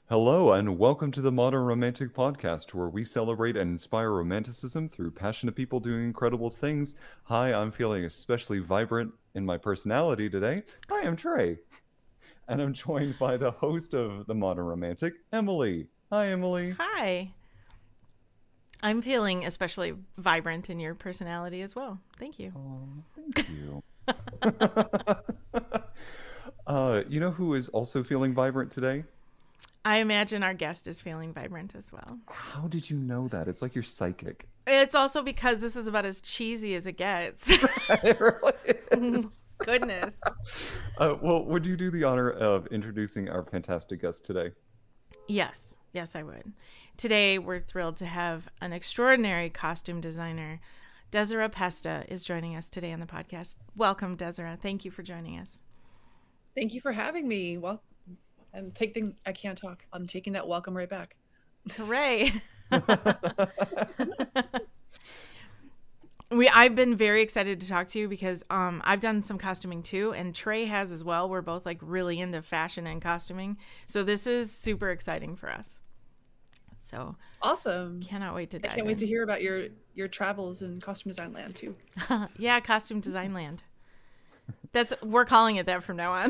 Hello, and welcome to the Modern Romantic Podcast, where we celebrate and inspire romanticism through passionate people doing incredible things. Hi, I'm feeling especially vibrant in my personality today. Hi, I'm Trey, and I'm joined by the host of the Modern Romantic, Emily. Hi, Emily. Hi. I'm feeling especially vibrant in your personality as well. Thank you. Oh, thank you. You know who is also feeling vibrant today? I imagine our guest is feeling vibrant as well. How did you know that? It's like you're psychic. It's also because this is about as cheesy as it gets. It really is. Goodness. Well, would you do the honor of introducing our fantastic guest today? Yes, I would. Today, we're thrilled to have an extraordinary costume designer. Desiree Pesta is joining us today on the podcast. Welcome, Desiree. Thank you for joining us. Thank you for having me. Well, I can't talk. I'm taking that welcome right back. Hooray. I've been very excited to talk to you because I've done some costuming too, and Trey has as well. We're both like really into fashion and costuming, so this is super exciting for us. So Awesome. cannot wait to I dive can't wait in. to hear about your travels in costume design land too. Yeah, costume design land. We're calling it that from now on.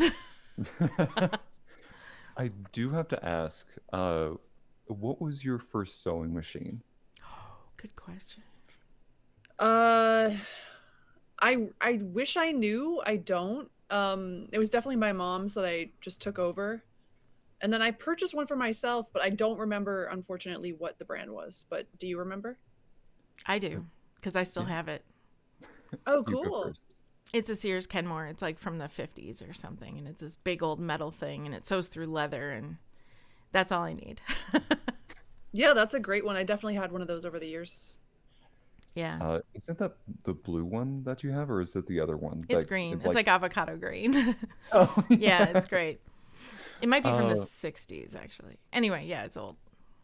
I do have to ask, what was your first sewing machine? Good question. Uh, I wish I knew. I don't. It was definitely my mom's that I just took over, and then I purchased one for myself, but I don't remember, unfortunately, what the brand was. But do you remember? I do because I still Yeah, have it. Oh, you go cool. first. It's a Sears Kenmore. It's like from the 50s or something, and it's this big old metal thing, and it sews through leather, and that's all I need. Yeah, that's a great one. I definitely had one of those over the years. Yeah. Isn't that the blue one that you have, or is it the other one? It's green. It's Like, like avocado green. oh Yeah, yeah. it's great. It might be from the Uh, 60s, actually. Anyway, yeah, it's old.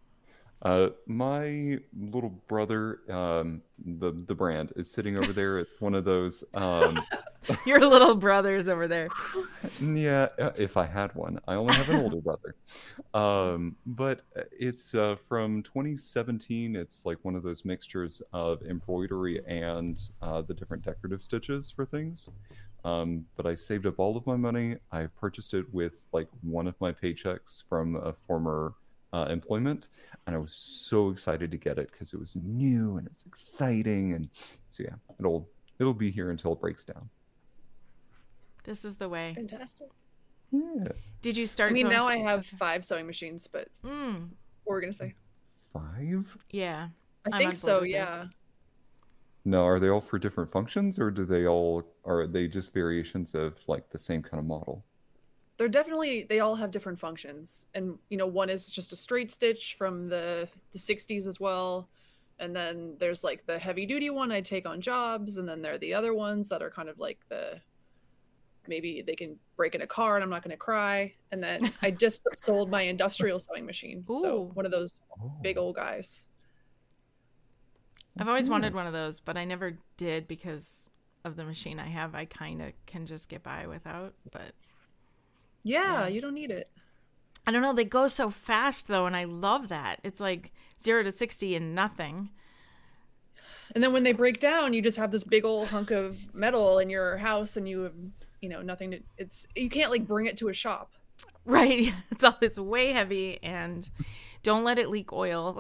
my little brother, the brand is sitting over there. It's one of those. Your little brother's over there. Yeah, if I had one. I only have an older brother. But it's from 2017. It's like one of those mixtures of embroidery and the different decorative stitches for things. But I saved up all of my money. I purchased it with like one of my paychecks from a former employment, and I was so excited to get it because it was new and it's exciting. And so yeah, it'll be here until it breaks down. This is the way. Fantastic. Yeah. Did you I start mean, sewing? now I have 5 sewing machines, but Mm, what were we gonna say? Five? yeah, I I'm think on board so. with this. Yeah. No, are they all for different functions, or do they all are they just variations of like the same kind of model? They all have different functions, and one is just a straight stitch from the 60s as well, and then there's like the heavy duty one I take on jobs, and then there are the other ones that are kind of like the maybe they can break in a car and I'm not going to cry. And then I just sold my industrial sewing machine, so Ooh, one of those big Oh, old guys. I've always yeah. wanted one of those, but I never did because of the machine I have. I kind of can just get by without, but Yeah, yeah. you don't need it. I don't know. They go so fast though, and I love that. It's like 0 to 60 in nothing. And then when they break down, you just have this big old hunk of metal in your house, and you have, nothing to. You can't like bring it to a shop. Right. It's way heavy and don't let it leak oil.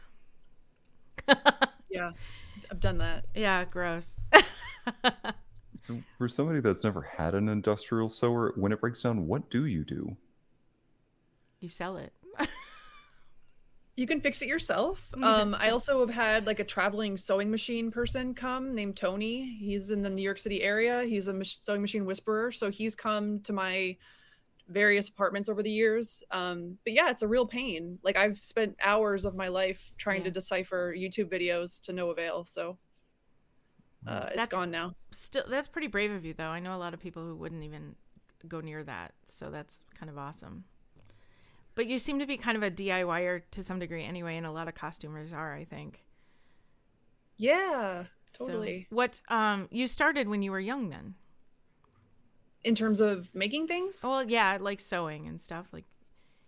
Yeah, I've done that. Yeah, gross. So for somebody that's never had an industrial sewer, when it breaks down, what do you do? You sell it. You can fix it yourself. I also have had like a traveling sewing machine person come named Tony. He's in the New York City area. He's a sewing machine whisperer, so he's come to my various apartments over the years. But yeah, it's a real pain. Like I've spent hours of my life trying Yeah. to decipher YouTube videos to no avail. So it's That's gone now. that's pretty brave of you though. I know a lot of people who wouldn't even go near that. So that's kind of awesome. But you seem to be kind of a DIYer to some degree anyway, and a lot of costumers are, I think. Yeah, So totally. what you started when you were young then? In terms of making things, Well, yeah, like sewing and stuff. Like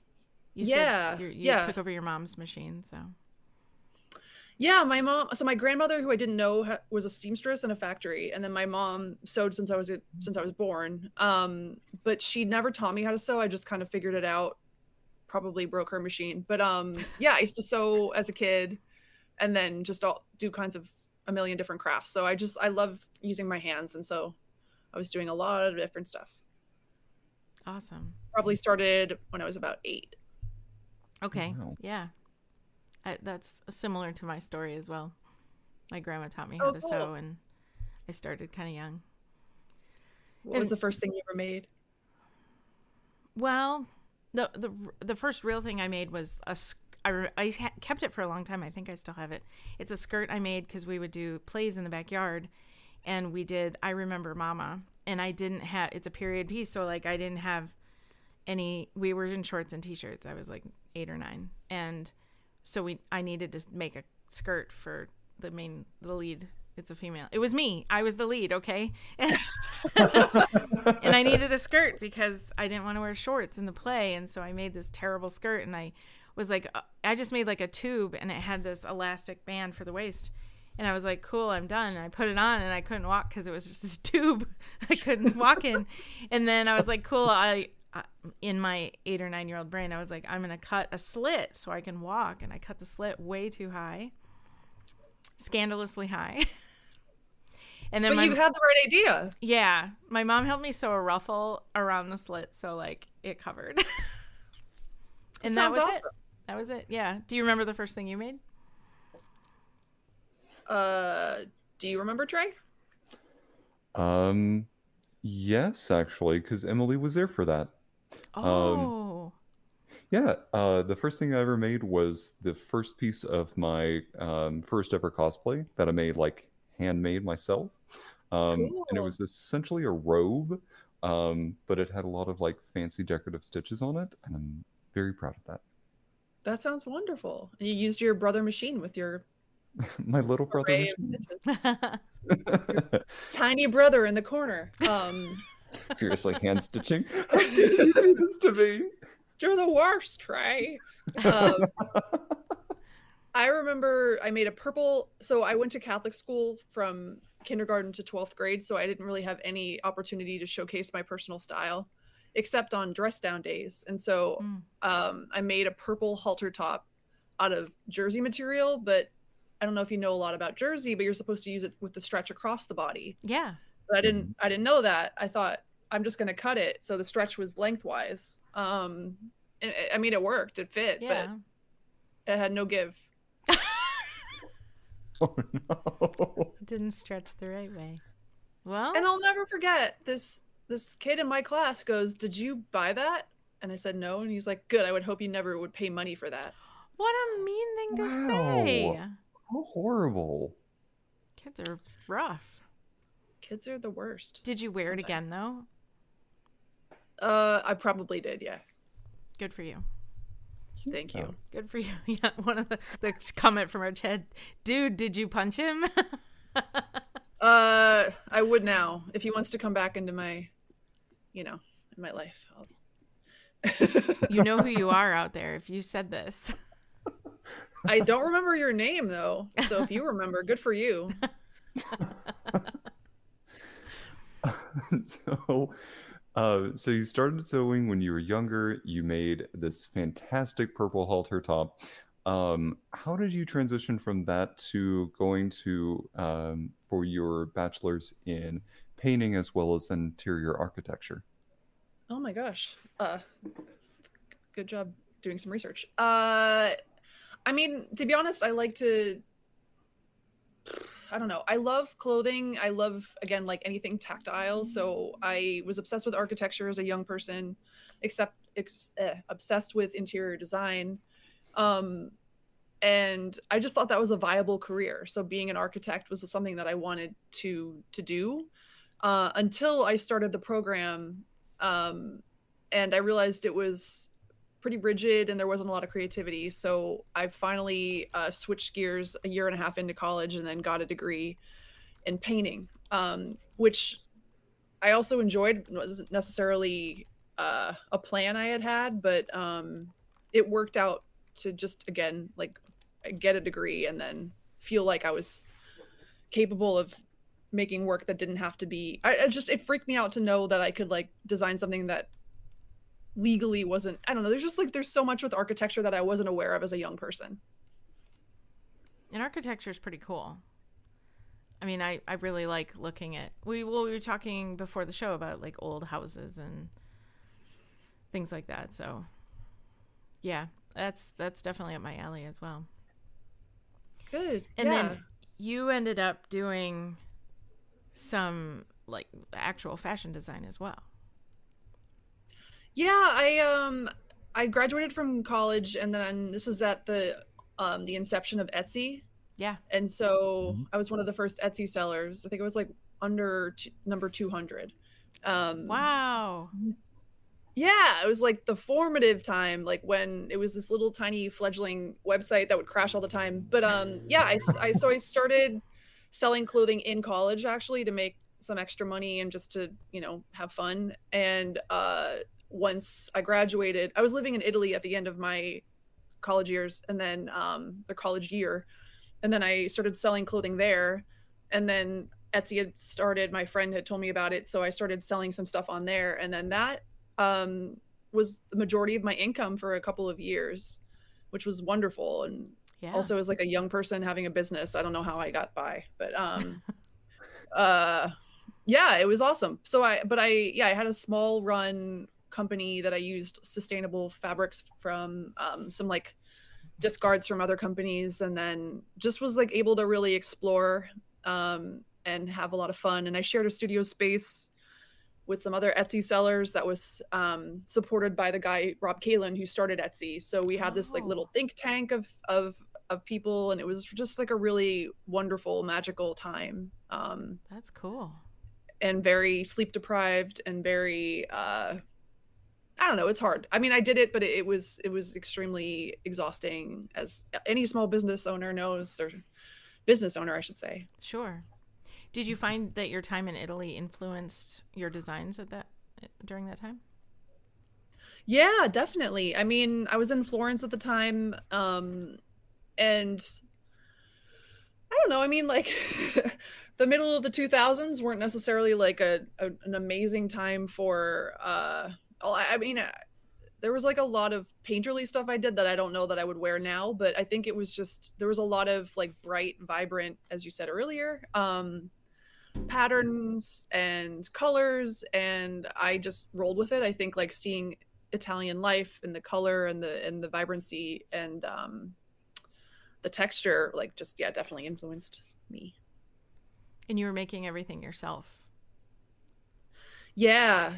You Yeah, said you yeah. took over your mom's machine, so. Yeah, my grandmother, who I didn't know was a seamstress in a factory, and then my mom sewed since I was born. But she never taught me how to sew. I just kind of figured it out. Probably broke her machine, but yeah, I used to sew as a kid, and then just do kinds of a million different crafts. So I love using my hands, and so I was doing a lot of different stuff. Awesome. Probably started when I was about 8. Okay. Wow. Yeah. That's similar to my story as well. My grandma taught me how to sew, and I started kind of young. What was the first thing you ever made? Well, the first real thing I made was I kept it for a long time. I think I still have it. It's a skirt I made because we would do plays in the backyard, and we did I Remember Mama, and I didn't have, it's a period piece, so like I didn't have any, we were in shorts and t-shirts. I was like 8 or 9, and so I needed to make a skirt for the lead. It's a female. It was me. I was the lead, okay? And I needed a skirt because I didn't want to wear shorts in the play, and so I made this terrible skirt, and I was like, I just made like a tube, and it had this elastic band for the waist, and I was like, cool, I'm done. And I put it on, and I couldn't walk because it was just this tube I couldn't walk in. And then I was like, cool, in my 8 or 9-year-old brain, I was like, I'm going to cut a slit so I can walk. And I cut the slit way too high, scandalously high. And then but you had the right idea. Yeah. My mom helped me sew a ruffle around the slit, so like it covered. And that was awesome. It. That was it. Yeah. Do you remember the first thing you made? Do you remember, Trey? Yes, actually, because Emily was there for that. Oh. Yeah, the first thing I ever made was the first piece of my first ever cosplay that I made, like, handmade myself. Cool. And it was essentially a robe, but it had a lot of, like, fancy decorative stitches on it, and I'm very proud of that. That sounds wonderful. And you used your brother machine with your my little brother machine. Tiny brother in the corner. Fiercely hand stitching. How did you do this to me? You're the worst, Trey. I remember I made a purple. So I went to Catholic school from kindergarten to 12th grade, so I didn't really have any opportunity to showcase my personal style, except on dress down days. And so I made a purple halter top out of jersey material, but I don't know if you know a lot about jersey, but you're supposed to use it with the stretch across the body. Yeah. But I didn't know that. I thought I'm just going to cut it. So the stretch was lengthwise. I mean, it worked, it fit, but it had no give. Oh no. It didn't stretch the right way. Well, and I'll never forget this kid in my class goes, "Did you buy that?" And I said no, and he's like, "Good, I would hope you never would pay money for that." What a mean thing to say. How horrible. Kids are rough. Kids are the worst. Did you wear it again though? I probably did, yeah. Good for you. Thank you. Good for you. Yeah, one of the comment from our chat, dude, did you punch him? I would now. If he wants to come back into my, in my life. You know who you are out there if you said this. I don't remember your name though. So if you remember, good for you. So you started sewing when you were younger. You made this fantastic purple halter top. How did you transition from that to going to for your bachelor's in painting as well as interior architecture? Oh my gosh. Good job doing some research. I mean, to be honest, I don't know. I love clothing. I love, again, like anything tactile. So I was obsessed with architecture as a young person, obsessed with interior design. And I just thought that was a viable career. So being an architect was something that I wanted to do until I started the program. And I realized it was pretty rigid and there wasn't a lot of creativity. So I finally switched gears a year and a half into college and then got a degree in painting, which I also enjoyed. It wasn't necessarily a plan I had, but it worked out to just, again, like get a degree and then feel like I was capable of making work that didn't have to be, it freaked me out to know that I could like design something that legally wasn't, I don't know, there's just like, there's so much with architecture that I wasn't aware of as a young person. And architecture is pretty cool. I mean, I really like looking at, we were talking before the show about like old houses and things like that. So yeah, that's definitely up my alley as well. Good. And then you ended up doing some like actual fashion design as well. Yeah, I graduated from college, and then this is at the inception of Etsy. Yeah. And so I was one of the first Etsy sellers. I think it was like under number 200. Wow. Yeah, it was like the formative time, like when it was this little tiny fledgling website that would crash all the time. But yeah, I started selling clothing in college actually to make some extra money and just to, you know, have fun. And once I graduated, I was living in Italy at the end of my college years, and then the college year. And then I started selling clothing there. And then Etsy had started, my friend had told me about it. So I started selling some stuff on there. And then that was the majority of my income for a couple of years, which was wonderful. And also as like a young person having a business, I don't know how I got by, but yeah, it was awesome. So I had a small run company that I used sustainable fabrics from some like discards from other companies, and then just was like able to really explore and have a lot of fun. And I shared a studio space with some other Etsy sellers that was supported by the guy Rob Kalin who started Etsy. So we had this like little think tank of people, and it was just like a really wonderful, magical time. That's cool. And very sleep deprived and very I don't know, it's hard. I mean, I did it, but it was extremely exhausting, as any small business owner knows, or business owner, I should say. Sure. Did you find that your time in Italy influenced your designs during that time? Yeah, definitely. I mean, I was in Florence at the time, and I don't know. I mean, like the middle of the 2000s weren't necessarily like an amazing time for. I mean, there was like a lot of painterly stuff I did that I don't know that I would wear now, but I think it was just, there was a lot of like bright, vibrant, as you said earlier, patterns and colors, and I just rolled with it. I think like seeing Italian life and the color and the vibrancy and the texture, like just, yeah, definitely influenced me. And you were making everything yourself? Yeah.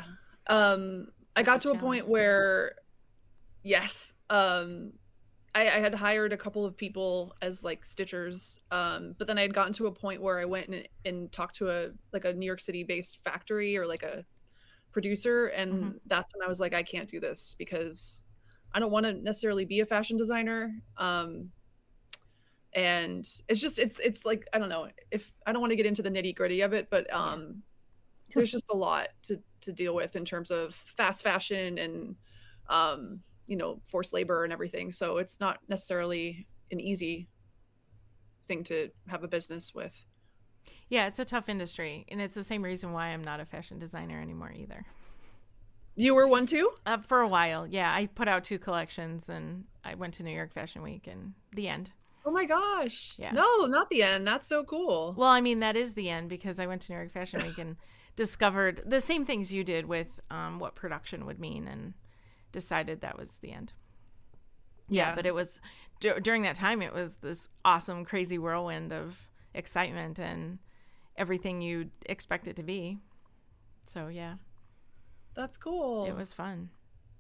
I got to a point where, yes, I had hired a couple of people as like stitchers, but then I had gotten to a point where I went and talked to a New York City based factory or like a producer, and that's when I was like, I can't do this because I don't want to necessarily be a fashion designer. And it's just, it's like, I don't know, if I don't want to get into the nitty gritty of it, but there's just a lot to deal with in terms of fast fashion and you know, forced labor and everything. So it's not necessarily an easy thing to have a business with. Yeah, it's a tough industry, and it's the same reason why I'm not a fashion designer anymore either. You were one too? For a while, yeah. I put out 2 collections, and I went to New York Fashion Week, and the end. Oh my gosh. Yeah. No, not the end. That's so cool. Well, I mean, that is the end, because I went to New York Fashion Week and discovered the same things you did with what production would mean, and decided that was the end. Yeah, but it was during that time, it was this awesome, crazy whirlwind of excitement and everything you'd expect it to be. So yeah, that's cool. It was fun.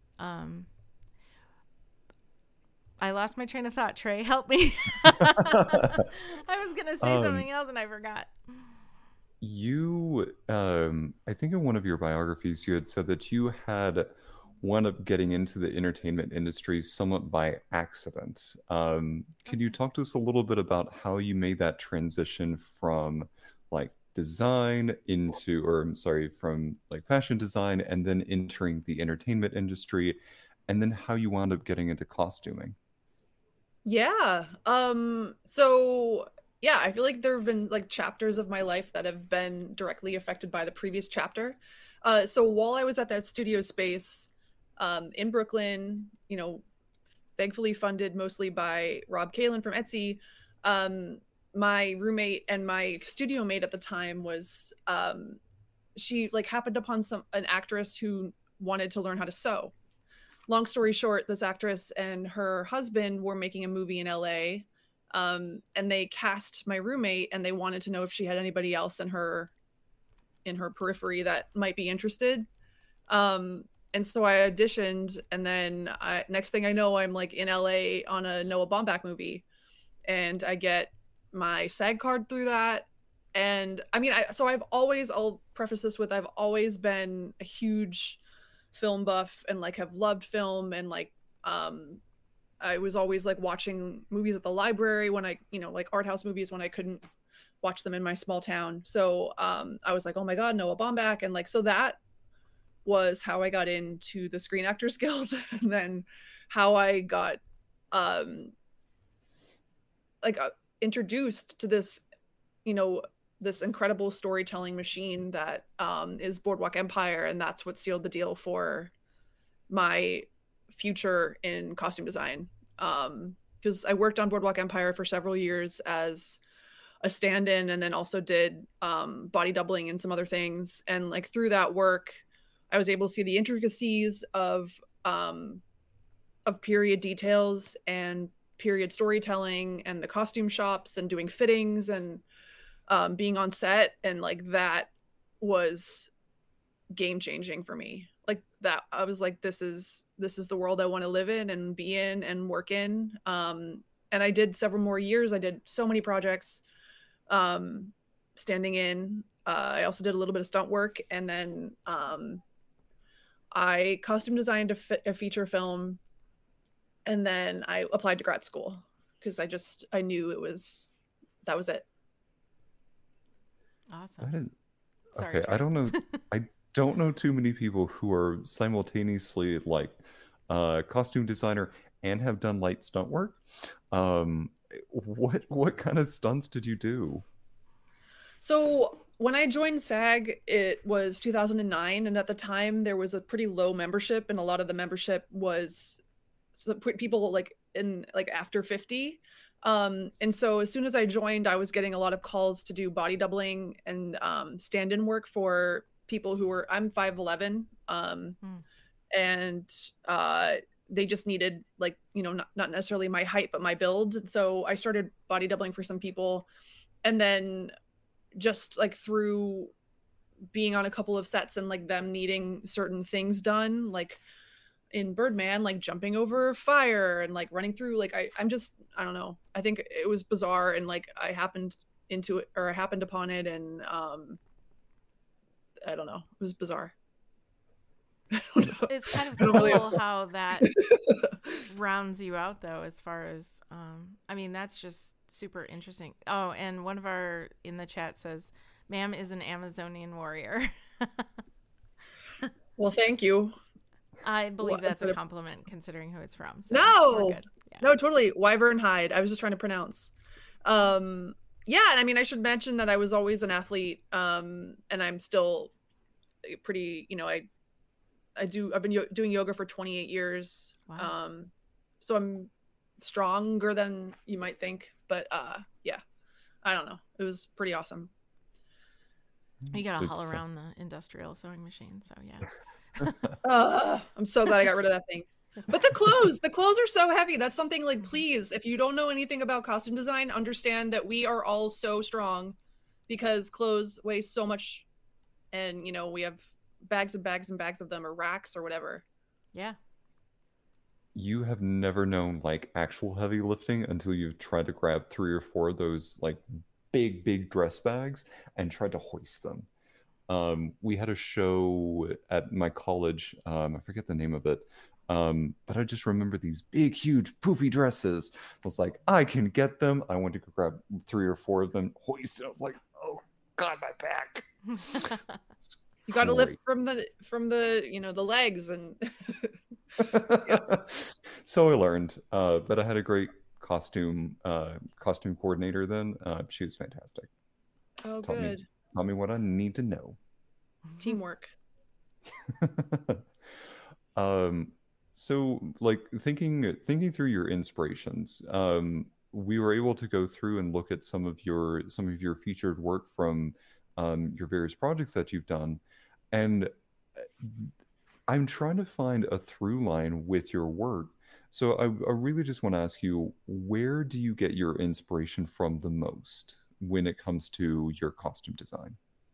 I lost my train of thought. Trey, help me. I was gonna say something else and I forgot. You, I think in one of your biographies, you had said that you had wound up getting into the entertainment industry somewhat by accident. Can you talk to us a little bit about how you made that transition from like design into, or I'm sorry, from like fashion design and then entering the entertainment industry? and then how you wound up getting into costuming. Yeah. So yeah, I feel like there have been like chapters of my life that have been directly affected by the previous chapter. So while I was at that studio space, in Brooklyn, you know, thankfully funded mostly by Rob Kalin from Etsy, my roommate and my studio mate at the time was, she like happened upon an actress who wanted to learn how to sew. Long story short, this actress and her husband were making a movie in LA, and they cast my roommate, and they wanted to know if she had anybody else in her periphery that might be interested. And so I auditioned, and then next thing I know, I'm like in LA on a Noah Baumbach movie, and I get my SAG card through that. And I mean, I'll preface this with, I've always been a huge film buff and like have loved film, and like I was always like watching movies at the library when I, you know, like art house movies when I couldn't watch them in my small town. So I was like, oh my god, Noah Baumbach. And like, so that was how I got into the Screen Actors Guild. And then how I got introduced to this, you know, this incredible storytelling machine that is Boardwalk Empire. And that's what sealed the deal for my future in costume design. Because I worked on Boardwalk Empire for several years as a stand-in, and then also did body doubling and some other things. And like through that work, I was able to see the intricacies of period details and period storytelling and the costume shops and doing fittings and being on set. And like that was game changing for me. Like that, I was like, this is the world I want to live in and be in and work in. And I did several more years. I did so many projects standing in. I also did a little bit of stunt work, and then I costume designed a feature film, and then I applied to grad school because I knew that was it. Awesome. That is Sorry, okay. Trey. I don't know too many people who are simultaneously like costume designer and have done light stunt work. What kind of stunts did you do? So when I joined SAG, it was 2009, and at the time there was a pretty low membership, and a lot of the membership was people like in like after 50. And so as soon as I joined, I was getting a lot of calls to do body doubling and stand-in work for people who were, I'm 5'11", and they just needed like, you know, not necessarily my height, but my build. And so I started body doubling for some people, and then just like through being on a couple of sets and like them needing certain things done, like in Birdman, like jumping over fire and like running through, like I don't know, I think it was bizarre, and like I happened upon it, and I don't know, it was bizarre. It's kind of cool how that rounds you out, though, as far as I mean, that's just super interesting. Oh, and one of our in the chat says, "Ma'am is an Amazonian warrior." Well, thank you. I believe that's a compliment considering who it's from. So no, yeah. No, totally. Wyvern hide. I was just trying to pronounce. Yeah, I mean, I should mention that I was always an athlete, and I'm still pretty, you know, I've been doing yoga for 28 years. Wow. So I'm stronger than you might think, but yeah, I don't know. It was pretty awesome. You gotta haul around the industrial sewing machine, so yeah. I'm so glad I got rid of that thing. But the clothes are so heavy. That's something like, please, if you don't know anything about costume design, understand that we are all so strong because clothes weigh so much, and you know, we have bags and bags and bags of them, or racks or whatever. Yeah. You have never known like actual heavy lifting until you've tried to grab 3 or 4 of those like big dress bags and tried to hoist them. We had a show at my college. I forget the name of it. But I just remember these big, huge, poofy dresses. I was like, I can get them. I went to go grab 3 or 4 of them, hoist it. I was like, oh God, my back. You got to lift from the, you know, the legs, and Yeah. So I learned, but I had a great costume coordinator then. She was fantastic. Oh, Taught me good. taught me what I need to know. Teamwork. Um, so like thinking through your inspirations, we were able to go through and look at some of your featured work from your various projects that you've done, and I'm trying to find a through line with your work. So I really just want to ask you, where do you get your inspiration from the most when it comes to your costume design?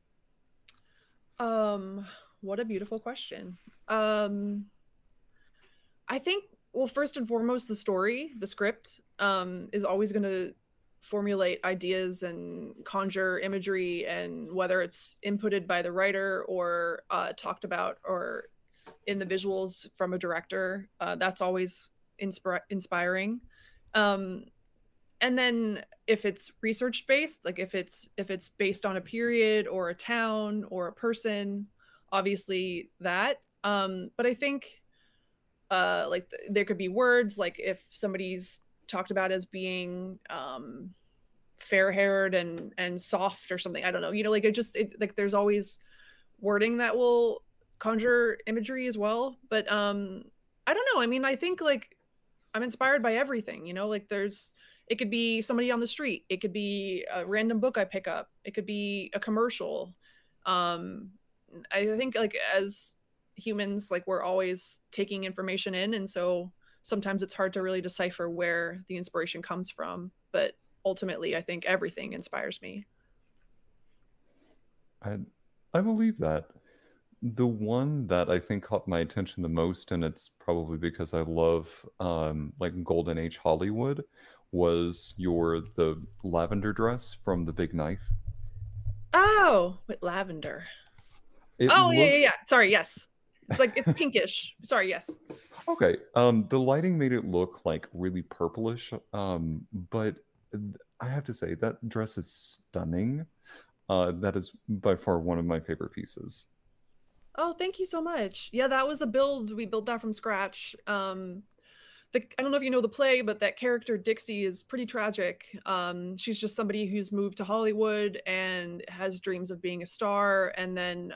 Um, what a beautiful question. Um, I think, well, first and foremost, the story, the script, is always going to formulate ideas and conjure imagery, and whether it's inputted by the writer or talked about or in the visuals from a director, that's always inspiring. Um, and then if it's research based, like if it's based on a period or a town or a person, obviously that. But I think like there could be words, like if somebody's talked about as being fair haired and soft or something, I don't know, like like there's always wording that will conjure imagery as well. But I don't know, I mean, I think like I'm inspired by everything, like it could be somebody on the street, it could be a random book I pick up, it could be a commercial. um I think like as humans, like we're always taking information in, and so sometimes it's hard to really decipher where the inspiration comes from, but ultimately I think everything inspires me. I I believe that. The one that I think caught my attention the most, and it's probably because I love like Golden Age Hollywood, was the lavender dress from The Big Knife. Oh, with lavender. It Oh, yeah, yeah, looks yeah, sorry, yes. It's like it's pinkish, sorry, yes. okay. The lighting made it look like really purplish, but I have to say that dress is stunning. That is by far one of my favorite pieces. Oh, thank you so much. Yeah, that was a build. We built that from scratch. I don't know if you know the play, but that character Dixie is pretty tragic. She's just somebody who's moved to Hollywood and has dreams of being a star, and then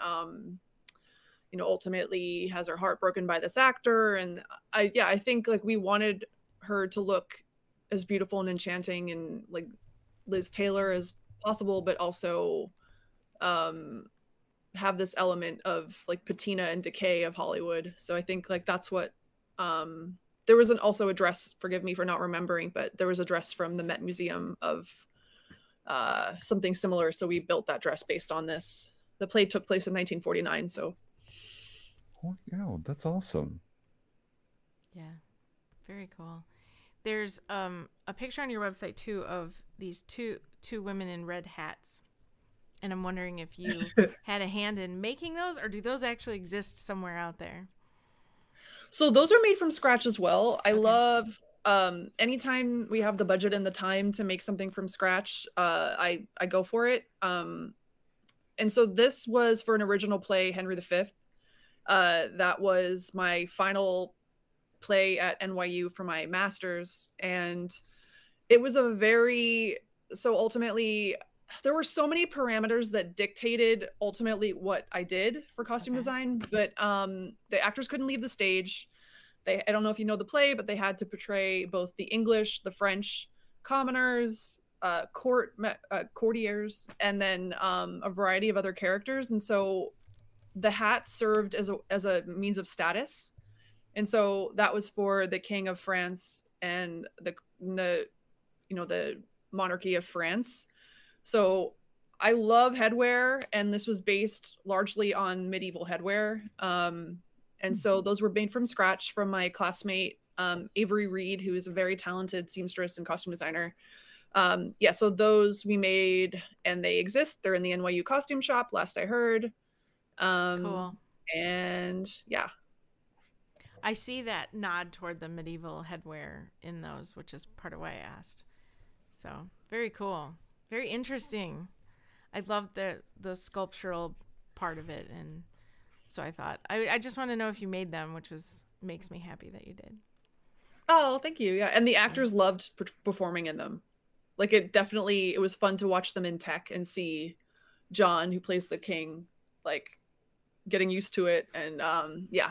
ultimately has her heart broken by this actor. And I think like we wanted her to look as beautiful and enchanting and like Liz Taylor as possible, but also um have this element of like patina and decay of Hollywood. So I think like that's what there was also a dress, forgive me for not remembering, but there was a dress from the Met Museum of something similar. So we built that dress based on this. The play took place in 1949. So Oh, yeah, that's awesome. Yeah, very cool. There's a picture on your website too of these two women in red hats. And I'm wondering if you had a hand in making those, or do those actually exist somewhere out there? so those are made from scratch as well. I Okay. love anytime we have the budget and the time to make something from scratch, I go for it. And so this was for an original play, Henry V. That was my final play at NYU for my master's, and it was a very so ultimately there were so many parameters that dictated ultimately what I did for costume Okay. design, but the actors couldn't leave the stage. I don't know if you know the play, but they had to portray both the English, the French commoners, courtiers, and then a variety of other characters. And so the hat served as a means of status, and so that was for the King of France and the monarchy of France. So I love headwear, and this was based largely on medieval headwear. And so those were made from scratch from my classmate Avery Reed, who is a very talented seamstress and costume designer. Yeah, so those we made, and they exist. They're in the NYU costume shop, last I heard. Cool. And yeah. I see that nod toward the medieval headwear in those, which is part of why I asked. So very cool, very interesting. I love the sculptural part of it, and so I thought I just want to know if you made them, which was makes me happy that you did. Oh, thank you. Yeah, and the actors loved performing in them. Like it was fun to watch them in tech and see John, who plays the king, like getting used to it. And yeah.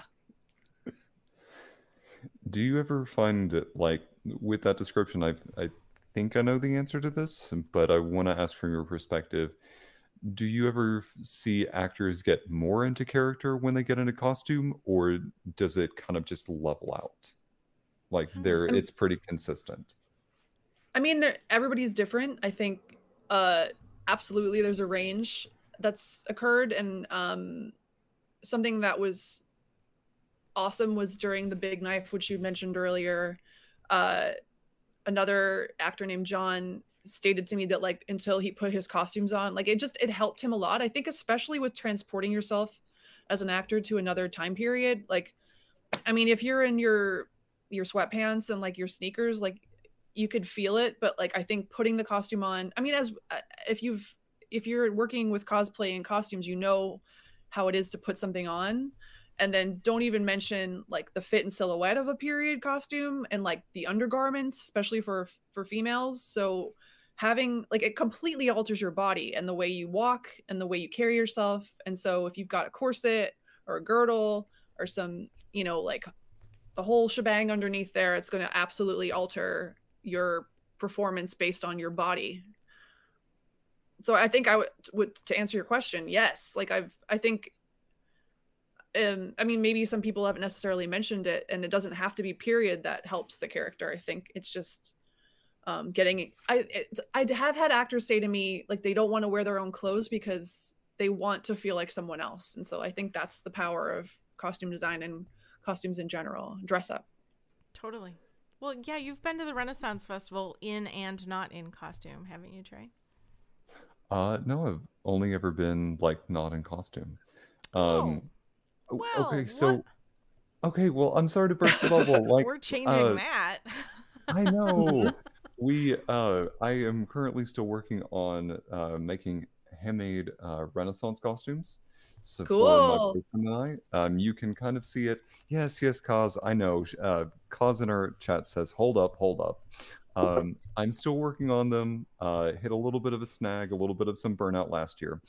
Do you ever find it like with that description? I think I know the answer to this, but I want to ask from your perspective. Do you ever see actors get more into character when they get into costume, or does it kind of just level out? Like it's pretty consistent. I mean, everybody's different. I think absolutely there's a range that's occurred, and something that was awesome was during the Big Knife, which you mentioned earlier. Another actor named John stated to me that like until he put his costumes on, like it helped him a lot. I think especially with transporting yourself as an actor to another time period. Like, I mean, if you're in your sweatpants and like your sneakers, like you could feel it, but like I think putting the costume on, I mean, as if you're working with cosplay and costumes, you know how it is to put something on. And then don't even mention like the fit and silhouette of a period costume and like the undergarments, especially for females. So having like it completely alters your body and the way you walk and the way you carry yourself. And so if you've got a corset or a girdle or some, you know, like the whole shebang underneath there, it's going to absolutely alter your performance based on your body. So I think I would to answer your question, yes. Like I think I mean, maybe some people haven't necessarily mentioned it, and it doesn't have to be period that helps the character. I think it's just getting. I have had actors say to me like they don't want to wear their own clothes because they want to feel like someone else, and so I think that's the power of costume design and costumes in general. Dress up. Totally. Well, yeah, you've been to the Renaissance Festival in and not in costume, haven't you, Trey? No, I've only ever been like not in costume. Well, okay, so okay, well, I'm sorry to burst the bubble. Like we're changing that. I know. I am currently still working on making handmade Renaissance costumes. So for my boyfriend and I, you can kind of see it. Yes, Kaz, I know. Kaz in our chat says, hold up. I'm still working on them. Hit a little bit of a snag, a little bit of some burnout last year.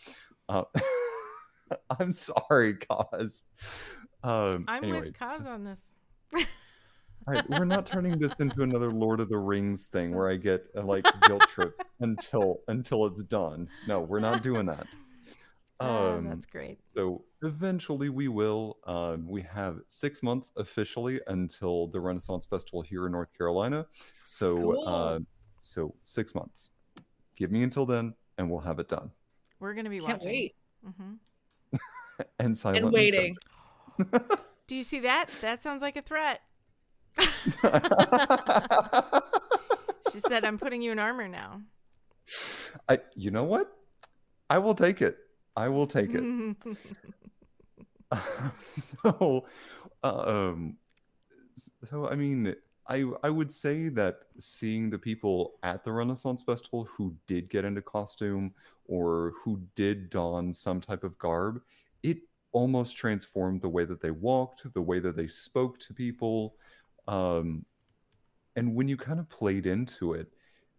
I'm sorry, Kaz. I'm with Kaz on this. All right, we're not turning this into another Lord of the Rings thing where I get a like guilt trip until it's done. No, we're not doing that. That's great. So eventually we will. We have 6 months officially until the Renaissance Festival here in North Carolina. So so 6 months. Give me until then, and we'll have it done. We're gonna be Can't watching. Wait. And silently and waiting. Do you see that? That sounds like a threat. She said, "I'm putting you in armor now." You know what? I will take it. I will take it. So I mean, I would say that seeing the people at the Renaissance Festival who did get into costume or who did don some type of garb, it almost transformed the way that they walked, the way that they spoke to people. And when you kind of played into it,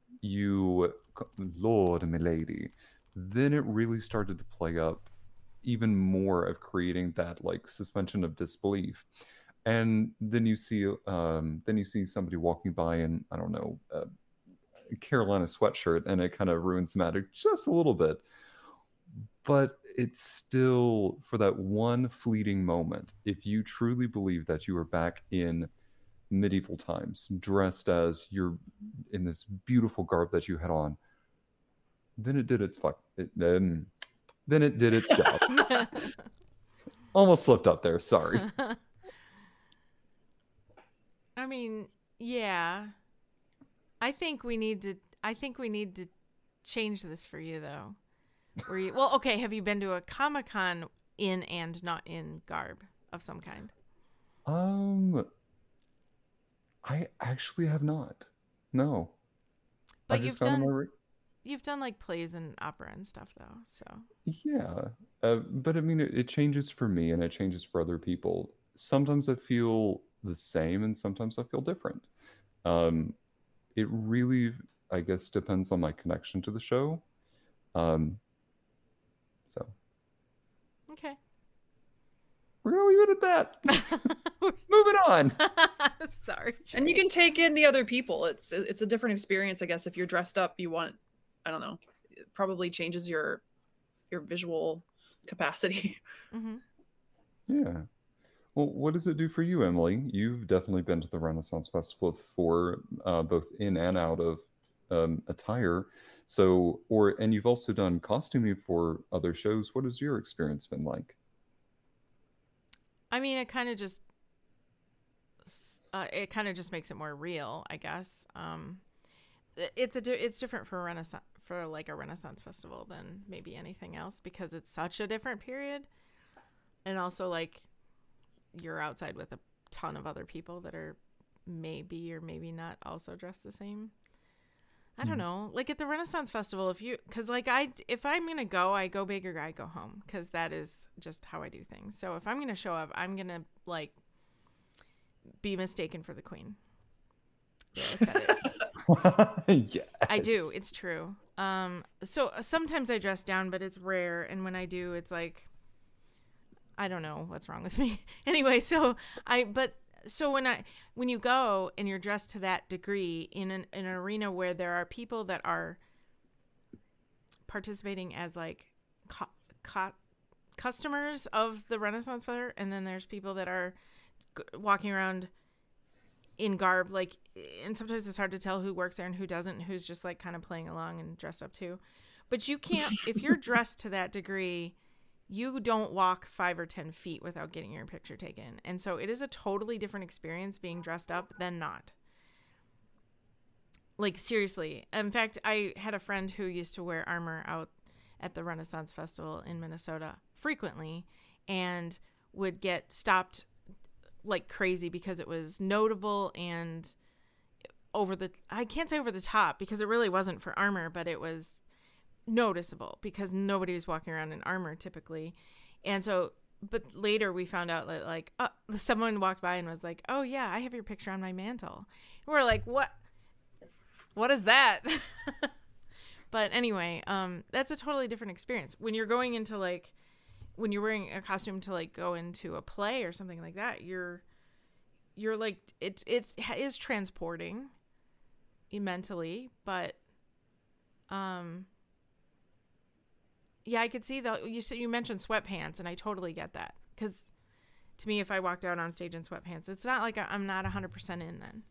Lord milady, then it really started to play up even more of creating that like suspension of disbelief. And then you see somebody walking by in, I don't know, Carolina sweatshirt, and it kind of ruins the magic just a little bit. But it's still, for that one fleeting moment, if you truly believe that you are back in medieval times, dressed as you're in this beautiful garb that you had on, then it did its then it did its job. Almost slipped up there. Sorry. I mean, yeah. I think we need to change this for you though. Well, okay, have you been to a Comic-Con in and not in garb of some kind? I actually have not. No. But you've done like plays and opera and stuff though, so. Yeah. But I mean it changes for me and it changes for other people. Sometimes I feel the same, and sometimes I feel different. Um, it really, I guess, depends on my connection to the show. Um, so Okay. we're gonna leave it at that. Moving on. Sorry, And you Trey. can take in the other people. It's a different experience, I guess. If you're dressed up, you want, I don't know, it probably changes your visual capacity. Mm-hmm. Yeah. Well, what does it do for you, Emily? You've definitely been to the Renaissance Festival before, both in and out of attire. So, and you've also done costuming for other shows. What has your experience been like? I mean, it kind of just makes it more real, I guess. It's different for like a Renaissance festival than maybe anything else because it's such a different period, and also like you're outside with a ton of other people that are maybe or maybe not also dressed the same. I don't know. Like at the Renaissance Festival, if I'm gonna go, I go big or I go home because that is just how I do things. So if I'm gonna show up, I'm gonna like be mistaken for the queen. Yeah, I said it. Yes. I do. It's true. So sometimes I dress down, but it's rare, and when I do, it's like I don't know what's wrong with me. Anyway, so when you go and you're dressed to that degree in an arena where there are people that are participating as like customers of the Renaissance Fair, and then there's people that are walking around in garb, like, and sometimes it's hard to tell who works there and who doesn't, who's just like kind of playing along and dressed up too. But you can't, if you're dressed to that degree, you don't walk 5 or 10 feet without getting your picture taken. And so it is a totally different experience being dressed up than not. Like, seriously. In fact, I had a friend who used to wear armor out at the Renaissance Festival in Minnesota frequently and would get stopped like crazy because it was notable and I can't say over the top because it really wasn't for armor, but it was noticeable because nobody was walking around in armor typically. And so, but later we found out that like someone walked by and was like, "Oh yeah, I have your picture on my mantle." And we're like, what is that? But anyway, that's a totally different experience when you're going into like when you're wearing a costume to like go into a play or something like that. You're like it is transporting mentally, but yeah, I could see that. You mentioned sweatpants, and I totally get that. Because to me, if I walked out on stage in sweatpants, it's not like I'm not 100% in then.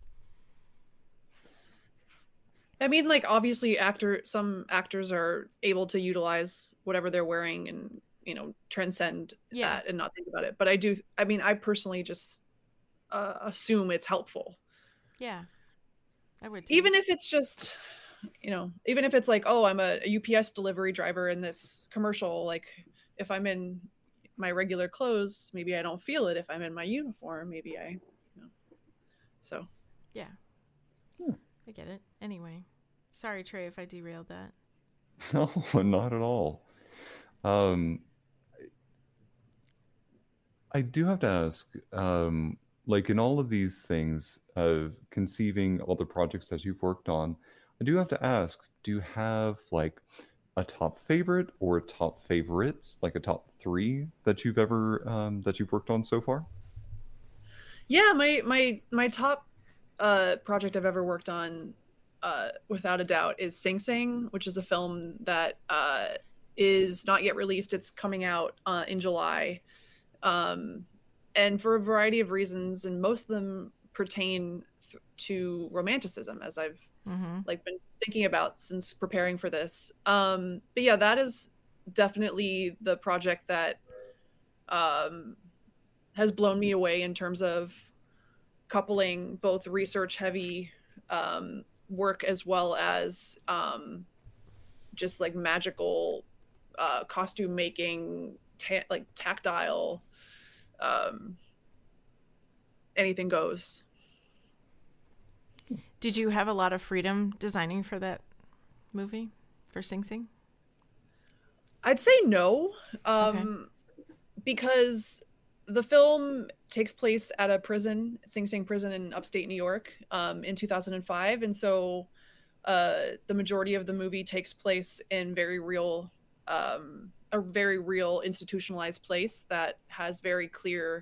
I mean, like, obviously some actors are able to utilize whatever they're wearing and, transcend that and not think about it. But I personally just assume it's helpful. Yeah, I would too. Even if it's just... even if it's like, oh, I'm a UPS delivery driver in this commercial, like if I'm in my regular clothes, maybe I don't feel it. If I'm in my uniform, maybe I, so. Yeah. I get it. Anyway, sorry, Trey, if I derailed that. No, not at all. I do have to ask, like in all of these things of conceiving all the projects that you've worked on, I do have to ask, do you have like a top favorite or top favorites, like a top 3 that you've worked on so far? Yeah, my top project I've ever worked on, without a doubt, is Sing Sing, which is a film that is not yet released. It's coming out in July, and for a variety of reasons, and most of them pertain to romanticism, as I've like been thinking about since preparing for this. But yeah, that is definitely the project that has blown me away in terms of coupling both research heavy work as well as just like magical costume making, like tactile, anything goes. Did you have a lot of freedom designing for that movie, for Sing Sing? I'd say no, because the film takes place at a prison, Sing Sing prison in upstate New York, in 2005. And so the majority of the movie takes place in a very real institutionalized place that has very clear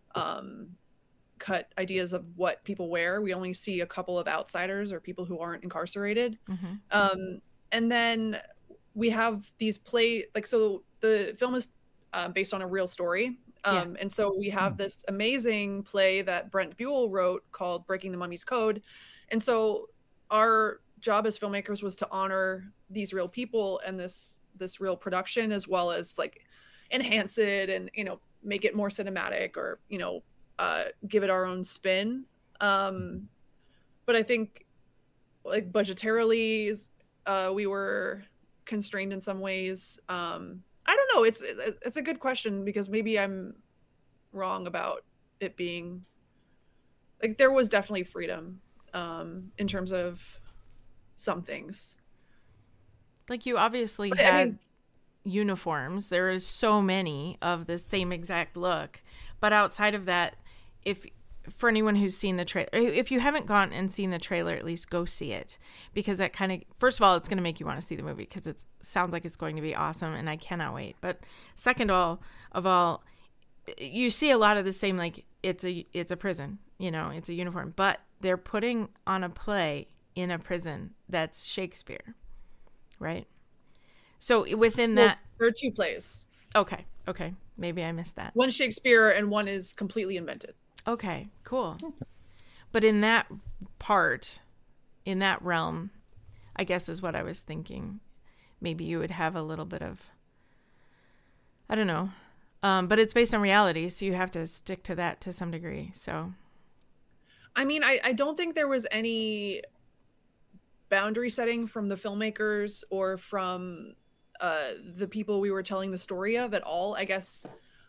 cut ideas of what people wear. We only see a couple of outsiders or people who aren't incarcerated. And then we have these so the film is based on a real story. And so we have this amazing play that Brent Buell wrote called Breaking the Mummy's Code. And so our job as filmmakers was to honor these real people and this real production, as well as like enhance it and, you know, make it more cinematic or, you know, give it our own spin. But I think like budgetarily, we were constrained in some ways. I don't know. It's a good question, because maybe I'm wrong about it being like there was definitely freedom in terms of some things. Like you obviously had uniforms. There is so many of the same exact look, but outside of that, for anyone who's seen the trailer, if you haven't gone and seen the trailer, at least go see it, because that kind of, first of all, it's going to make you want to see the movie because it sounds like it's going to be awesome, and I cannot wait. But second of all, you see a lot of the same, like it's a prison, you know, it's a uniform, but they're putting on a play in a prison that's Shakespeare, right? So within that, there are two plays. Okay, maybe I missed that. One's Shakespeare and one is completely invented. Okay, cool. But in that part, in that realm, I guess is what I was thinking. Maybe you would have a little bit of, I don't know. But it's based on reality, so you have to stick to that to some degree. So, I mean, I don't think there was any boundary setting from the filmmakers or from the people we were telling the story of at all. I guess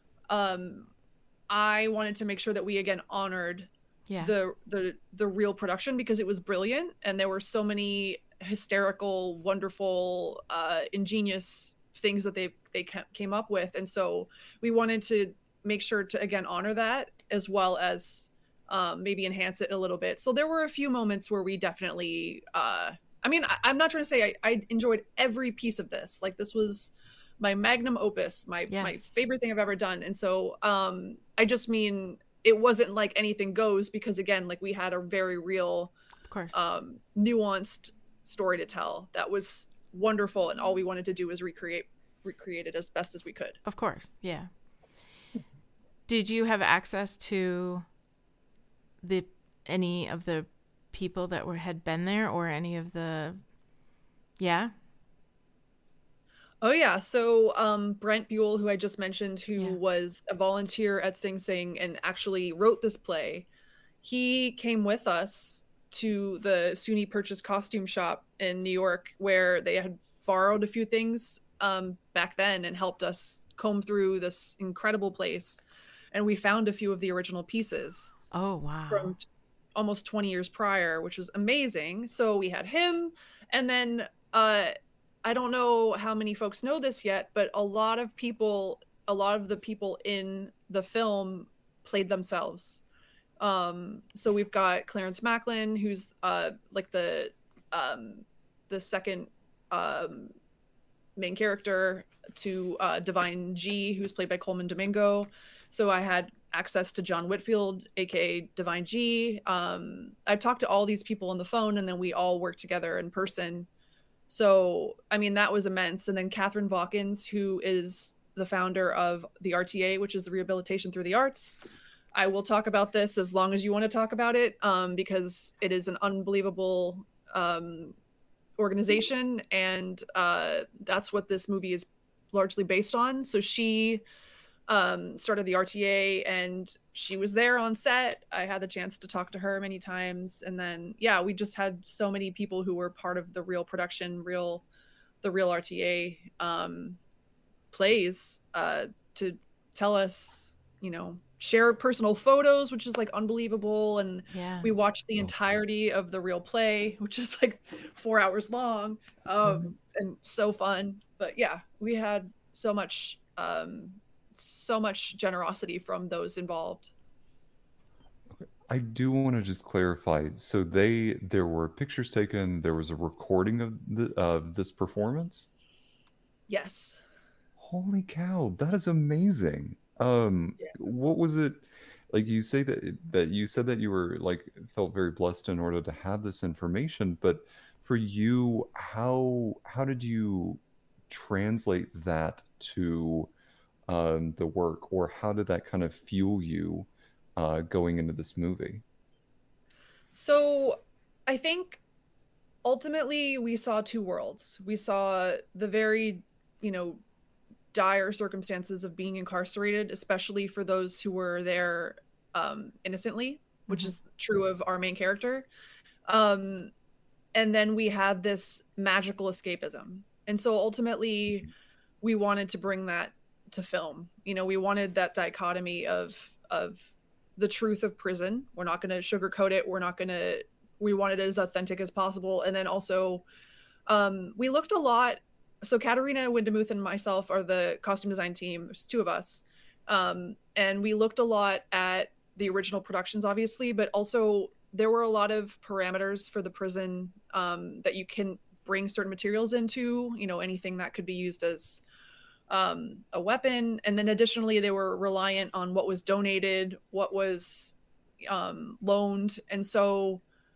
I wanted to make sure that we again honored the real production, because it was brilliant and there were so many hysterical, wonderful, ingenious things that they came up with. And so we wanted to make sure to again honor that, as well as maybe enhance it a little bit. So there were a few moments where we definitely I mean, I'm not trying to say I enjoyed every piece of this. Like, this was my magnum opus, my favorite thing I've ever done. And so I just mean it wasn't like anything goes, because again, like we had a very real, of course, nuanced story to tell that was wonderful, and all we wanted to do was recreate it as best as we could. Of course, yeah. Did you have access to any of the people that had been there, or any of the Oh yeah. So Brent Buell, who I just mentioned, who was a volunteer at Sing Sing and actually wrote this play, he came with us to the SUNY Purchase costume shop in New York, where they had borrowed a few things back then and helped us comb through this incredible place. And we found a few of the original pieces. Oh, wow. From almost 20 years prior, which was amazing. So we had him. And then I don't know how many folks know this yet, but a lot of the people in the film played themselves. So we've got Clarence Macklin, who's like the second main character, to Divine G, who's played by Coleman Domingo. So I had access to John Whitfield, aka Divine G. I talked to all these people on the phone, and then we all worked together in person. So, I mean, that was immense. And then Catherine Vawkins, who is the founder of the RTA, which is the Rehabilitation Through the Arts. I will talk about this as long as you want to talk about it, because it is an unbelievable organization. And that's what this movie is largely based on. So she started the RTA, and she was there on set. I had the chance to talk to her many times. And then, we just had so many people who were part of the real production, the real RTA plays to tell us, share personal photos, which is like unbelievable. And we watched the entirety of the real play, which is like 4 hours long, and so fun. But we had so much so much generosity from those involved. I do want to just clarify. So there were pictures taken, there was a recording of this performance. Yes. Holy cow, that is amazing. What was it like? You say that you said that you were like felt very blessed in order to have this information, but for you, how did you translate that to the work, or how did that kind of fuel you going into this movie? So I think ultimately we saw two worlds. We saw the very, you know, dire circumstances of being incarcerated, especially for those who were there innocently, which is true of our main character. Um, and then we had this magical escapism. And so ultimately, we wanted to bring that to film. You know, we wanted that dichotomy of the truth of prison. We're not going to sugarcoat it. We're not going to. We wanted it as authentic as possible. And then also, we looked a lot. So Katarina Windemuth and myself are the costume design team. There's two of us, and we looked a lot at the original productions, obviously, but also there were a lot of parameters for the prison that you can bring certain materials into. You know, anything that could be used as a weapon, and then additionally they were reliant on what was donated, what was loaned. And so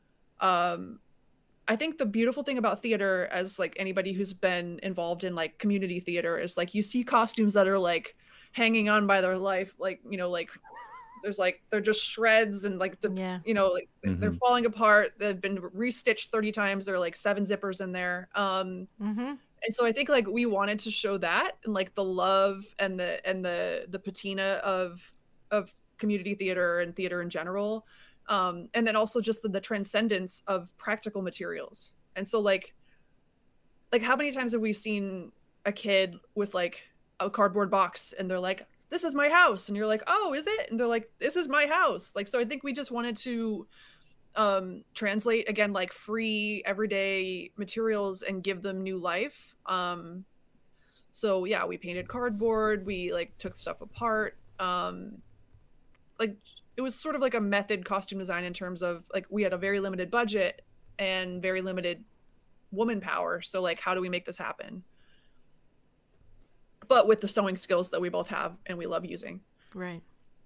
I think the beautiful thing about theater, as like anybody who's been involved in like community theater, is like you see costumes that are like hanging on by their life, like, you know, like there's like they're just shreds, and like the you know, like they're falling apart, they've been restitched 30 times, there are like 7 zippers in there. And so I think like we wanted to show that, and like the love and the patina of community theater and theater in general, and then also just the transcendence of practical materials. And so like how many times have we seen a kid with like a cardboard box and they're like, this is my house, and you're like, oh, is it? And they're like, this is my house. Like, so I think we just wanted to translate, again, like free everyday materials and give them new life. So yeah, we painted cardboard, we like took stuff apart. Like it was sort of like a method costume design in terms of like we had a very limited budget and very limited woman power, so like how do we make this happen, but with the sewing skills that we both have and we love using. Right.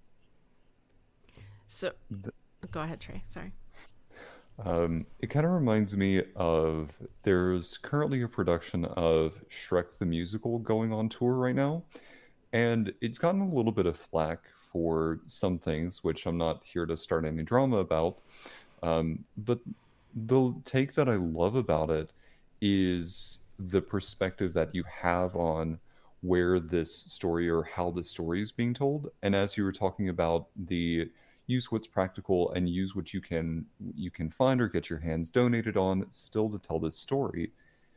So go ahead, Trey. Sorry. It kind of reminds me of there's currently a production of Shrek the Musical going on tour right now, and it's gotten a little bit of flack for some things, which I'm not here to start any drama about. But the take that I love about it is the perspective that you have on where this story or how the story is being told. And as you were talking about the use what's practical and use what you can find or get your hands donated on still to tell this story.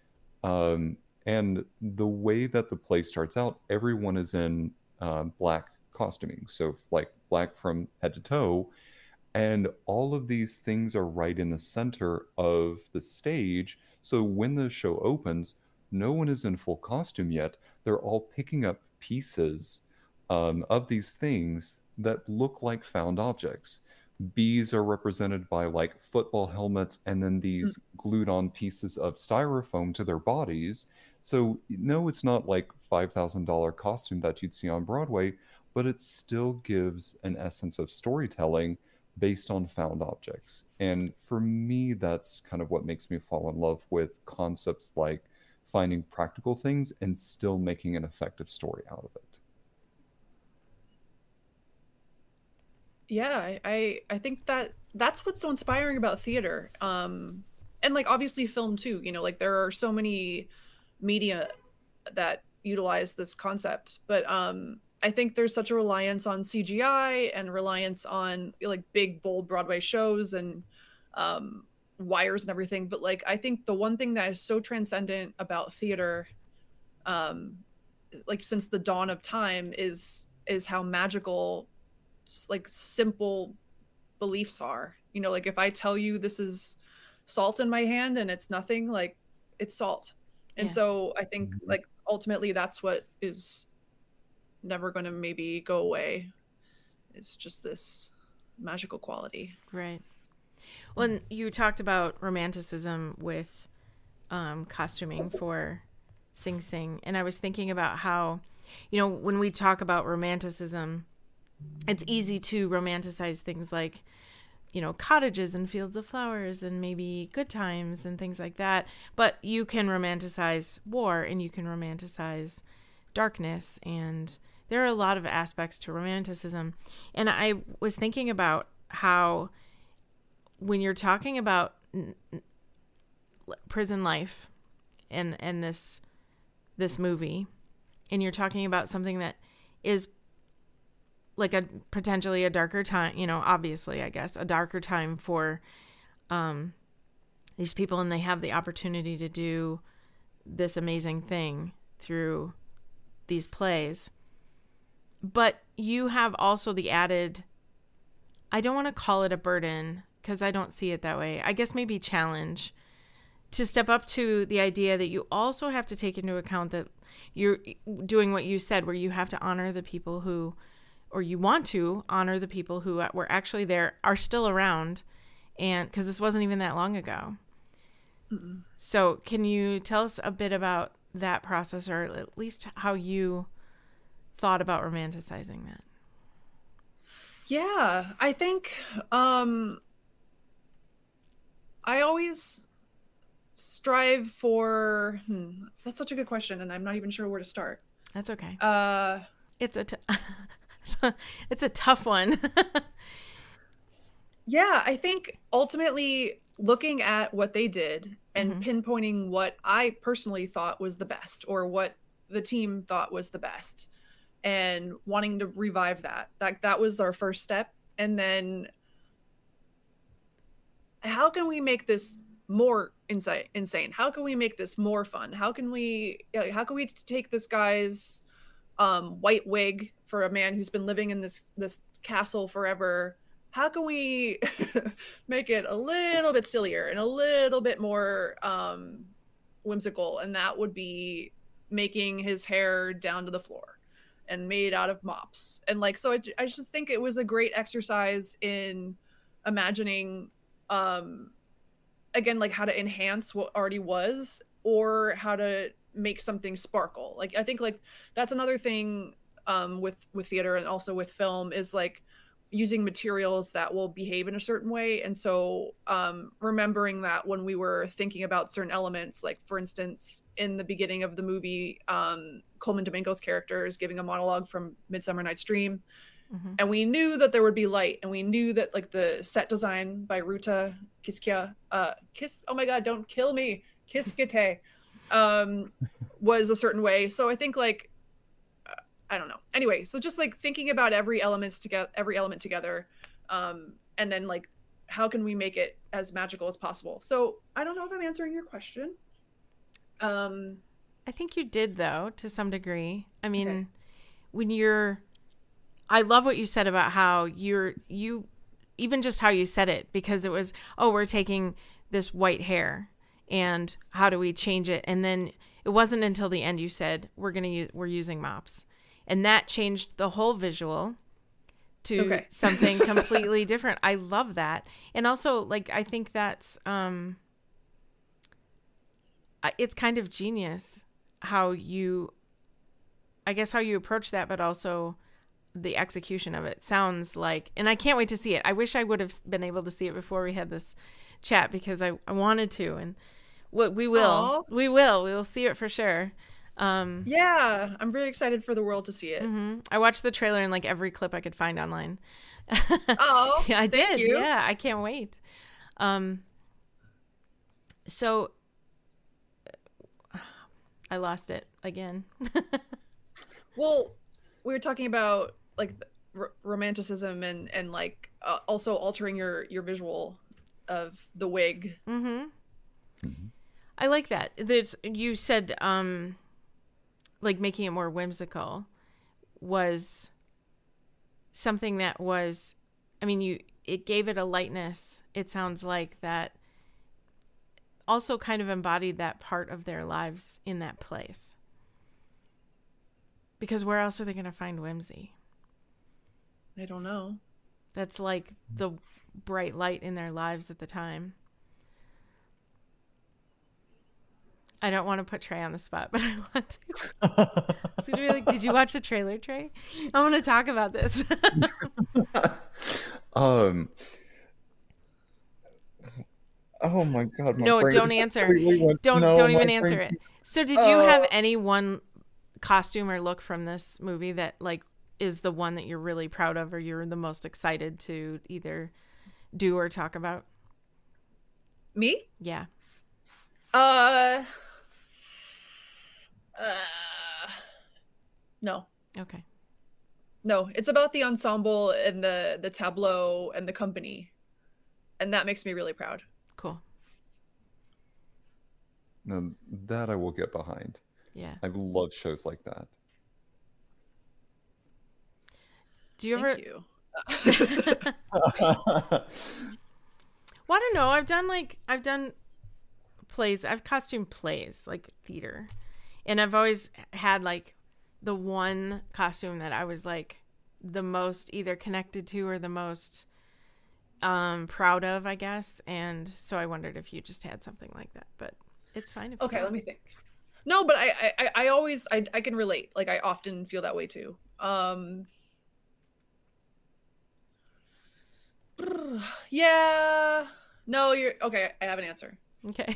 And the way that the play starts out, everyone is in black costuming, so like black from head to toe, and all of these things are right in the center of the stage. So when the show opens, no one is in full costume yet. They're all picking up pieces of these things that look like found objects. Bees are represented by like football helmets and then these glued on pieces of styrofoam to their bodies. So no, it's not like $5,000 costume that you'd see on Broadway, but it still gives an essence of storytelling based on found objects. And for me, that's kind of what makes me fall in love with concepts like finding practical things and still making an effective story out of it. Yeah, I think that that's what's so inspiring about theater, and like obviously film too. You know, like there are so many media that utilize this concept, but I think there's such a reliance on CGI and reliance on like big bold Broadway shows and wires and everything. But like I think the one thing that is so transcendent about theater, like since the dawn of time, is how magical like simple beliefs are. You know, like if I tell you this is salt in my hand and it's nothing, like it's salt. And so I think like ultimately that's what is never going to maybe go away. It's just this magical quality. Right. Well, you talked about romanticism with costuming for Sing Sing, and I was thinking about how, when we talk about romanticism, it's easy to romanticize things like, cottages and fields of flowers and maybe good times and things like that. But you can romanticize war, and you can romanticize darkness, and there are a lot of aspects to romanticism. And I was thinking about how when you're talking about prison life and this movie, and you're talking about something that is like potentially a darker time, obviously, I guess, a darker time for these people, and they have the opportunity to do this amazing thing through these plays. But you have also the added, I don't want to call it a burden because I don't see it that way, I guess maybe challenge, to step up to the idea that you also have to take into account that you're doing what you said, where you have to honor the people who, or you want to honor the people who were actually there, are still around, and because this wasn't even that long ago. Mm-mm. So can you tell us a bit about that process, or at least how you thought about romanticizing that? Yeah, I think I always strive for that's such a good question, and I'm not even sure where to start. That's okay. It's it's a tough one. Yeah, I think ultimately looking at what they did and pinpointing what I personally thought was the best, or what the team thought was the best, and wanting to revive that was our first step. And then how can we make this more insane? How can we make this more fun? How can we take this guy's white wig for a man who's been living in this castle forever? How can we make it a little bit sillier and a little bit more whimsical? And that would be making his hair down to the floor and made out of mops. And so I just think it was a great exercise in imagining again, how to enhance what already was, or how to make something sparkle. I think that's another thing with theater and also with film, is using materials that will behave in a certain way. And so remembering that when we were thinking about certain elements, for instance, in the beginning of the movie, Coleman Domingo's character is giving a monologue from Midsummer Night's Dream. And we knew that there would be light, and we knew that the set design by Ruta Kiskia, oh my God, don't kill me, Kiskite, was a certain way. So I think I don't know. Anyway, so just thinking about every element together, and then how can we make it as magical as possible? So I don't know if I'm answering your question. I think you did, though, to some degree. I mean, okay. I love what you said about how you even just how you said it, because it was, we're taking this white hair and how do we change it? And then it wasn't until the end you said, we're using mops. And that changed the whole visual to something completely different. I love that. And also, I think that's, it's kind of genius how you approach that, but also the execution of it sounds and I can't wait to see it. I wish I would have been able to see it before we had this chat, because I wanted to, and we will. We will see it for sure. Yeah, I'm very excited for the world to see it. I watched the trailer in every clip I could find online. Oh, yeah, I did. Thank you. Yeah, I can't wait. So I lost it again. Well, we were talking about romanticism and also altering your visual of the wig. I like that. You said making it more whimsical was something that was, it gave it a lightness. It sounds like that also kind of embodied that part of their lives in that place. Because where else are they going to find whimsy? I don't know. That's like the bright light in their lives at the time. I don't want to put Trey on the spot, but I want to. It's gonna be like, did you watch the trailer, Trey? I want to talk about this. Oh my God. No, don't answer. Don't even answer it. So did you have any one costume or look from this movie that like is the one that you're really proud of or you're the most excited to either do or talk about? Me? Yeah. No. Okay. No, it's about the ensemble and the tableau and the company. And that makes me really proud. Cool. No, that I will get behind. Yeah. I love shows like that. Do you ever Thank you. Well, I don't know. I've done plays. I've costume plays, like theater. And I've always had like the one costume that I was like the most either connected to or the most proud of, I guess. And so I wondered if you just had something like that, but it's fine if you Okay, don't. let me think. No, but I always I can relate. Like I often feel that way too. Yeah. No, you're okay. I have an answer. Okay.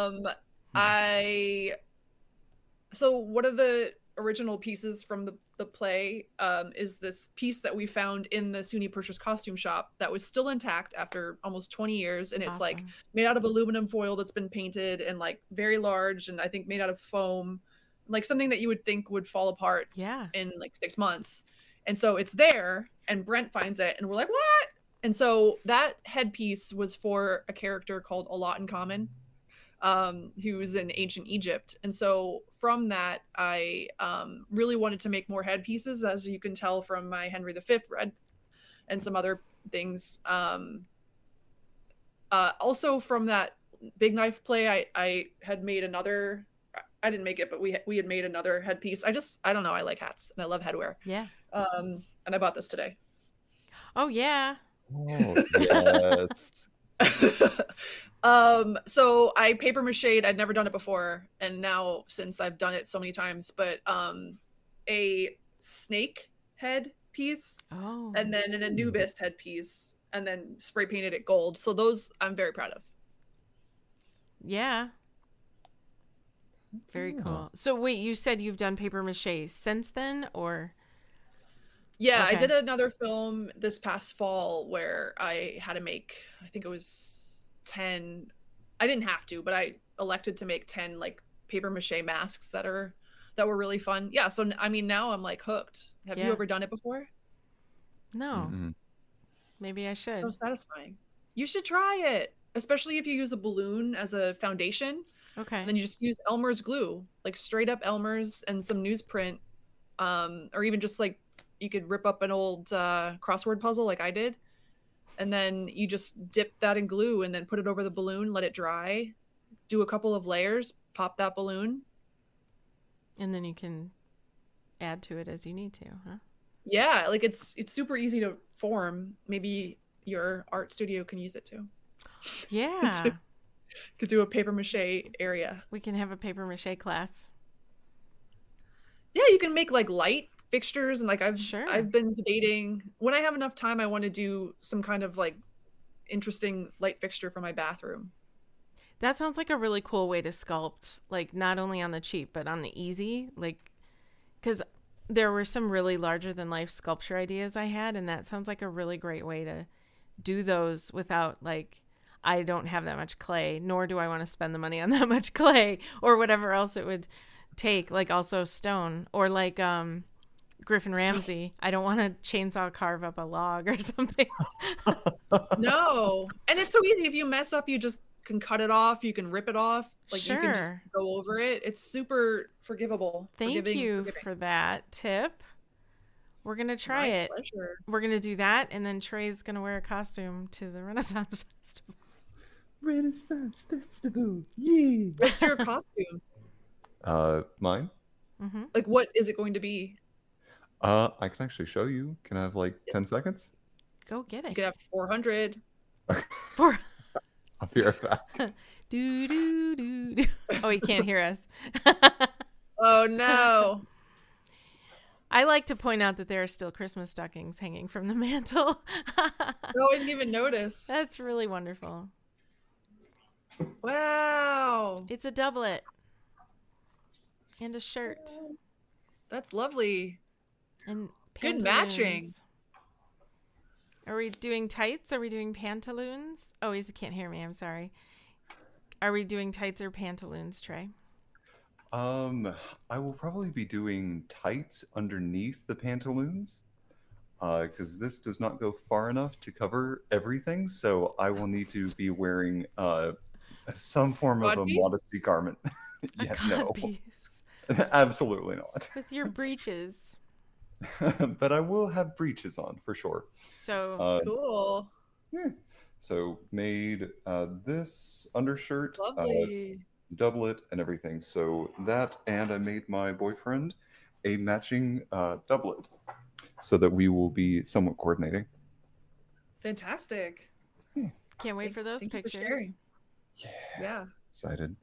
So one of the original pieces from the play is this piece that we found in the SUNY Purchase costume shop that was still intact after almost 20 years, and it's like Awesome. made out of aluminum foil that's been painted and like very large, and I think made out of foam, like something that you would think would fall apart Yeah. in like 6 months. And so it's there, and Brent finds it, and we're like, what? And so that headpiece was for a character called Alot in Common, who's in ancient Egypt. And so from that, I really wanted to make more headpieces, as you can tell from my Henry V red and some other things. Also from that Big Knife play, I had made another, I didn't make it, but we had made another headpiece. I don't know, I like hats and I love headwear. Yeah. And I bought this today. Oh yeah. Oh, yes. So I paper mache'd. I'd never done it before, and now since I've done it so many times, but a snake head piece, Oh. and then an Anubis head piece, and then spray painted it gold. So those I'm very proud of. Yeah. Very cool. So wait, you said you've done paper mache since then, or? Yeah, Okay. I did another film this past fall where I had to make, I think it was 10. I didn't have to, but I elected to make 10 like paper mache masks that were really fun. Yeah, so I mean now I'm like hooked. Have you Yeah. ever done it before? No. Mhm. Maybe I should. So satisfying. You should try it, especially if you use a balloon as a foundation. Okay. And then you just use Elmer's glue, like straight up Elmer's and some newsprint, or even just like you could rip up an old crossword puzzle like I did, and then you just dip that in glue and then put it over the balloon, let it dry, do a couple of layers, pop that balloon. And then you can add to it as you need to, huh? Yeah, like it's super easy to form. Maybe your art studio can use it too. Yeah. Could do a paper mache area. We can have a paper mache class. Yeah, you can make like light fixtures, and like Sure. I've been debating, when I have enough time, I want to do some kind of like interesting light fixture for my bathroom. That sounds like a really cool way to sculpt, like not only on the cheap, but on the easy. Like, because there were some really larger than life sculpture ideas I had, and that sounds like a really great way to do those without like, I don't have that much clay, nor do I want to spend the money on that much clay or whatever else it would take. Like also stone, or like Griffin Ramsay. I don't want to chainsaw carve up a log or something. No, and it's so easy. If you mess up, you just can cut it off. You can rip it off. Like you can just Sure. go over it. It's super forgivable. Thank you for that tip. We're going to try My it. pleasure. We're going to do that, and then Trey's going to wear a costume to the Renaissance Festival. Renaissance Festival. Yeah. What's your costume? Mine? Mm-hmm. Like, what is it going to be? I can actually show you. Can I have like 10 seconds? Go get You it. could have 400. For I'll be right back. do do do do. Oh, he can't hear us. Oh no. I like to point out that there are still Christmas stockings hanging from the mantle. No, I didn't even notice. That's really wonderful. Wow. It's a doublet and a shirt That's lovely. and Good matching. pantaloons. Are we doing tights? Are we doing pantaloons? Oh, he can't hear me. I'm sorry. Are we doing tights or pantaloons, Trey? I will probably be doing tights underneath the pantaloons, because this does not go far enough to cover everything. So I will need to be wearing some form of a Codpiece? modesty garment. A Yeah, no, codpiece absolutely not. with your breeches. But I will have breeches on for sure. So Cool. Yeah. So made this undershirt, Lovely. doublet, and everything. So that, and I made my boyfriend a matching doublet, so that we will be somewhat coordinating. Fantastic. can't wait for those Thank you for pictures. sharing. Yeah, Yeah. excited.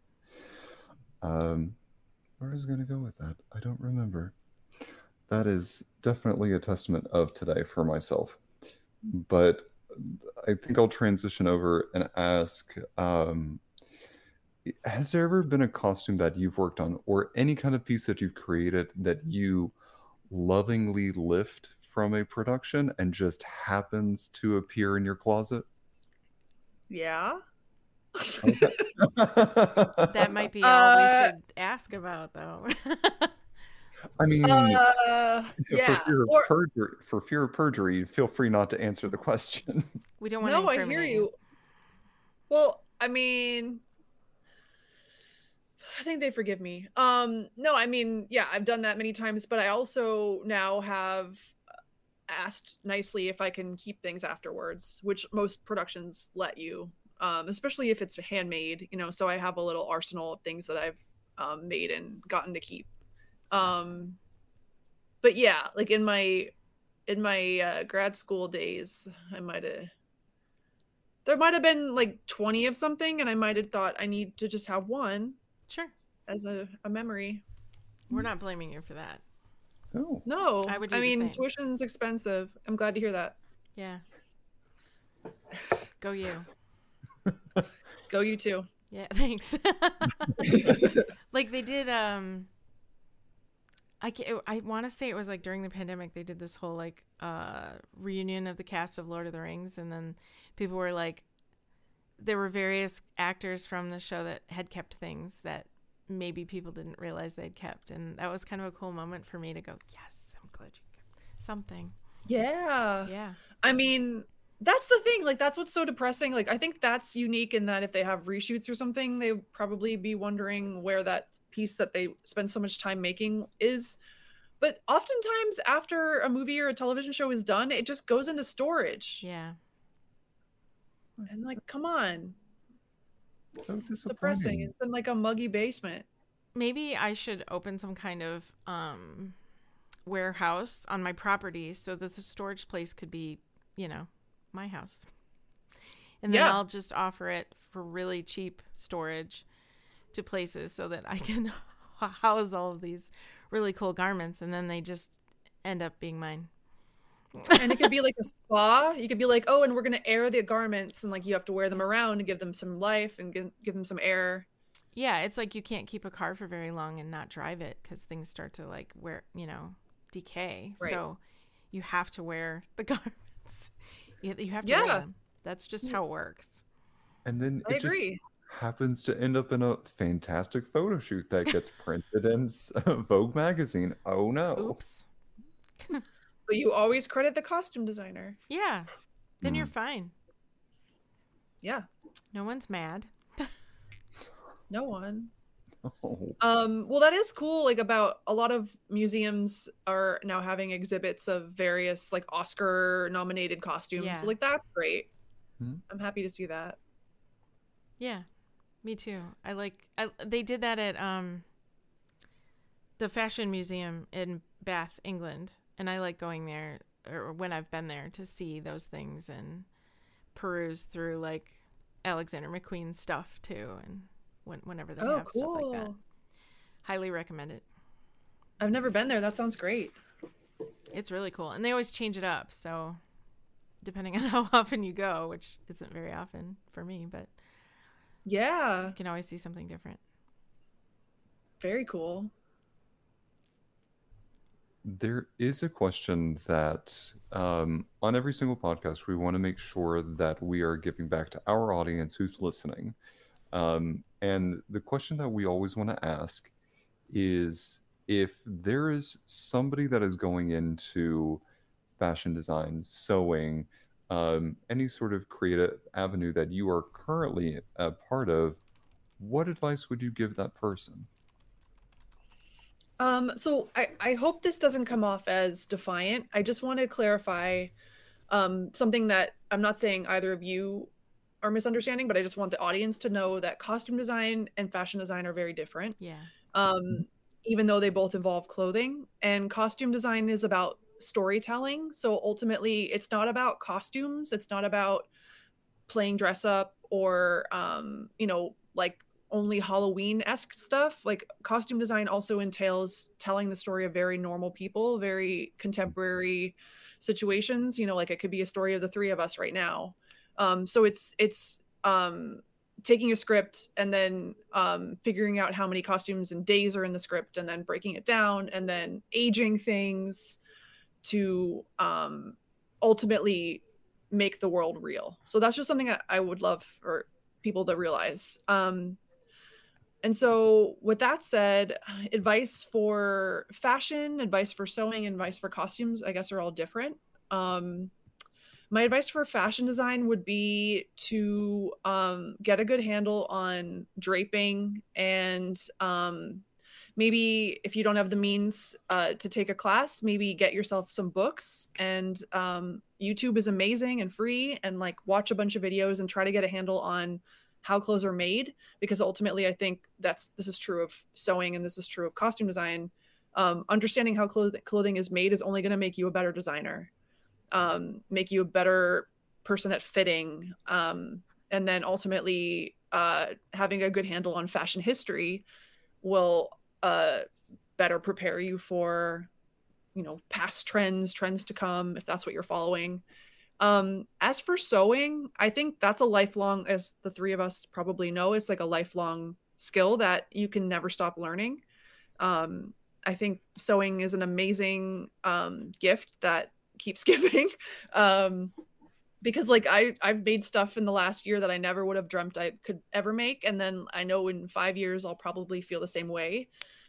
Where is it gonna go with that? I don't remember. That is definitely a testament of today for myself. But I think I'll transition over and ask, has there ever been a costume that you've worked on or any kind of piece that you've created that you lovingly lift from a production and just happens to appear in your closet? Yeah. Okay. That might be all we should ask about, though. I mean, Yeah. Or for fear of perjury, feel free not to answer the question. We don't want to no, I incriminate hear you. Well, I mean, I think they forgive me. No, I mean, yeah, I've done that many times, but I also now have asked nicely if I can keep things afterwards, which most productions let you, especially if it's handmade, you know. So I have a little arsenal of things that I've made and gotten to keep. But yeah, like in my grad school days, there might have been like 20 of something, and I might have thought I need to just have one Sure. as a memory. We're not blaming you for that. Oh, No, I would do I the mean, same. tuition's expensive. I'm glad to hear that. Yeah. Go you. Go you too. Yeah, thanks. Like they did I want to say it was like during the pandemic they did this whole like reunion of the cast of Lord of the Rings, and then people were like, there were various actors from the show that had kept things that maybe people didn't realize they'd kept, and that was kind of a cool moment for me to go, yes, I'm glad you kept something. Yeah. Yeah. I mean, that's the thing. Like, that's what's so depressing. Like, I think that's unique in that if they have reshoots or something, they would probably be wondering where that piece that they spend so much time making is. But oftentimes, after a movie or a television show is done, it just goes into storage. Yeah. And like, come on. so It's depressing. disappointing. It's in like a muggy basement. Maybe I should open some kind of warehouse on my property so that the storage place could be, you know, my house. And then Yeah. I'll just offer it for really cheap storage to places so that I can house all of these really cool garments, and then they just end up being mine. And it could be like a spa. You could be like, oh, and we're going to air the garments, and like you have to wear them around and give them some life and give them some air. Yeah, it's like you can't keep a car for very long and not drive it because things start to like decay. Right. So you have to wear the garments. You have to Yeah. wear them. That's just how it works. And then I it just agree. happens to end up in a fantastic photo shoot that gets printed in Vogue magazine. Oh no. Oops. But you always credit the costume designer. Yeah. Then you're fine. Yeah. No one's mad. No one. Oh. Well, that is cool. Like, about a lot of museums are now having exhibits of various like Oscar nominated costumes. Yeah. So like, that's great. Hmm. I'm happy to see that. Yeah. Me too. They did that at the Fashion Museum in Bath, England. And I like going there, or when I've been there, to see those things and peruse through like Alexander McQueen's stuff too, and whenever they Oh, have stuff like that. cool. Highly recommend it. I've never been there. That sounds great. It's really cool, and they always change it up. So depending on how often you go, which isn't very often for me, but Yeah, you can always see something different. very cool. There is a question that on every single podcast, we want to make sure that we are giving back to our audience who's listening. And the question that we always want to ask is if there is somebody that is going into fashion design, sewing, any sort of creative avenue that you are currently a part of, what advice would you give that person? So I hope this doesn't come off as defiant. I just want to clarify something that I'm not saying either of you are misunderstanding, but I just want the audience to know that costume design and fashion design are very different. Yeah. Even though they both involve clothing, and costume design is about storytelling. So ultimately, it's not about costumes. It's not about playing dress up or, like only Halloween-esque stuff. Like costume design also entails telling the story of very normal people, very contemporary situations. Like it could be a story of the three of us right now. So it's taking a script and then figuring out how many costumes and days are in the script and then breaking it down and then aging things to ultimately make the world real. So that's just something that I would love for people to realize. And so with that said, advice for fashion, advice for sewing, advice for costumes, I guess are all different. My advice for fashion design would be to get a good handle on draping and maybe if you don't have the means to take a class, maybe get yourself some books. And YouTube is amazing and free, and like watch a bunch of videos and try to get a handle on how clothes are made, because ultimately I think this is true of sewing and this is true of costume design. Understanding how clothing is made is only going to make you a better designer, make you a better person at fitting, and then ultimately having a good handle on fashion history will better prepare you for past trends to come, if that's what you're following. As for sewing, I think that's a lifelong, as the three of us probably know, it's like a lifelong skill that you can never stop learning. I think sewing is an amazing gift that keeps giving. Because like I've made stuff in the last year that I never would have dreamt I could ever make, and then I know in 5 years I'll probably feel the same way.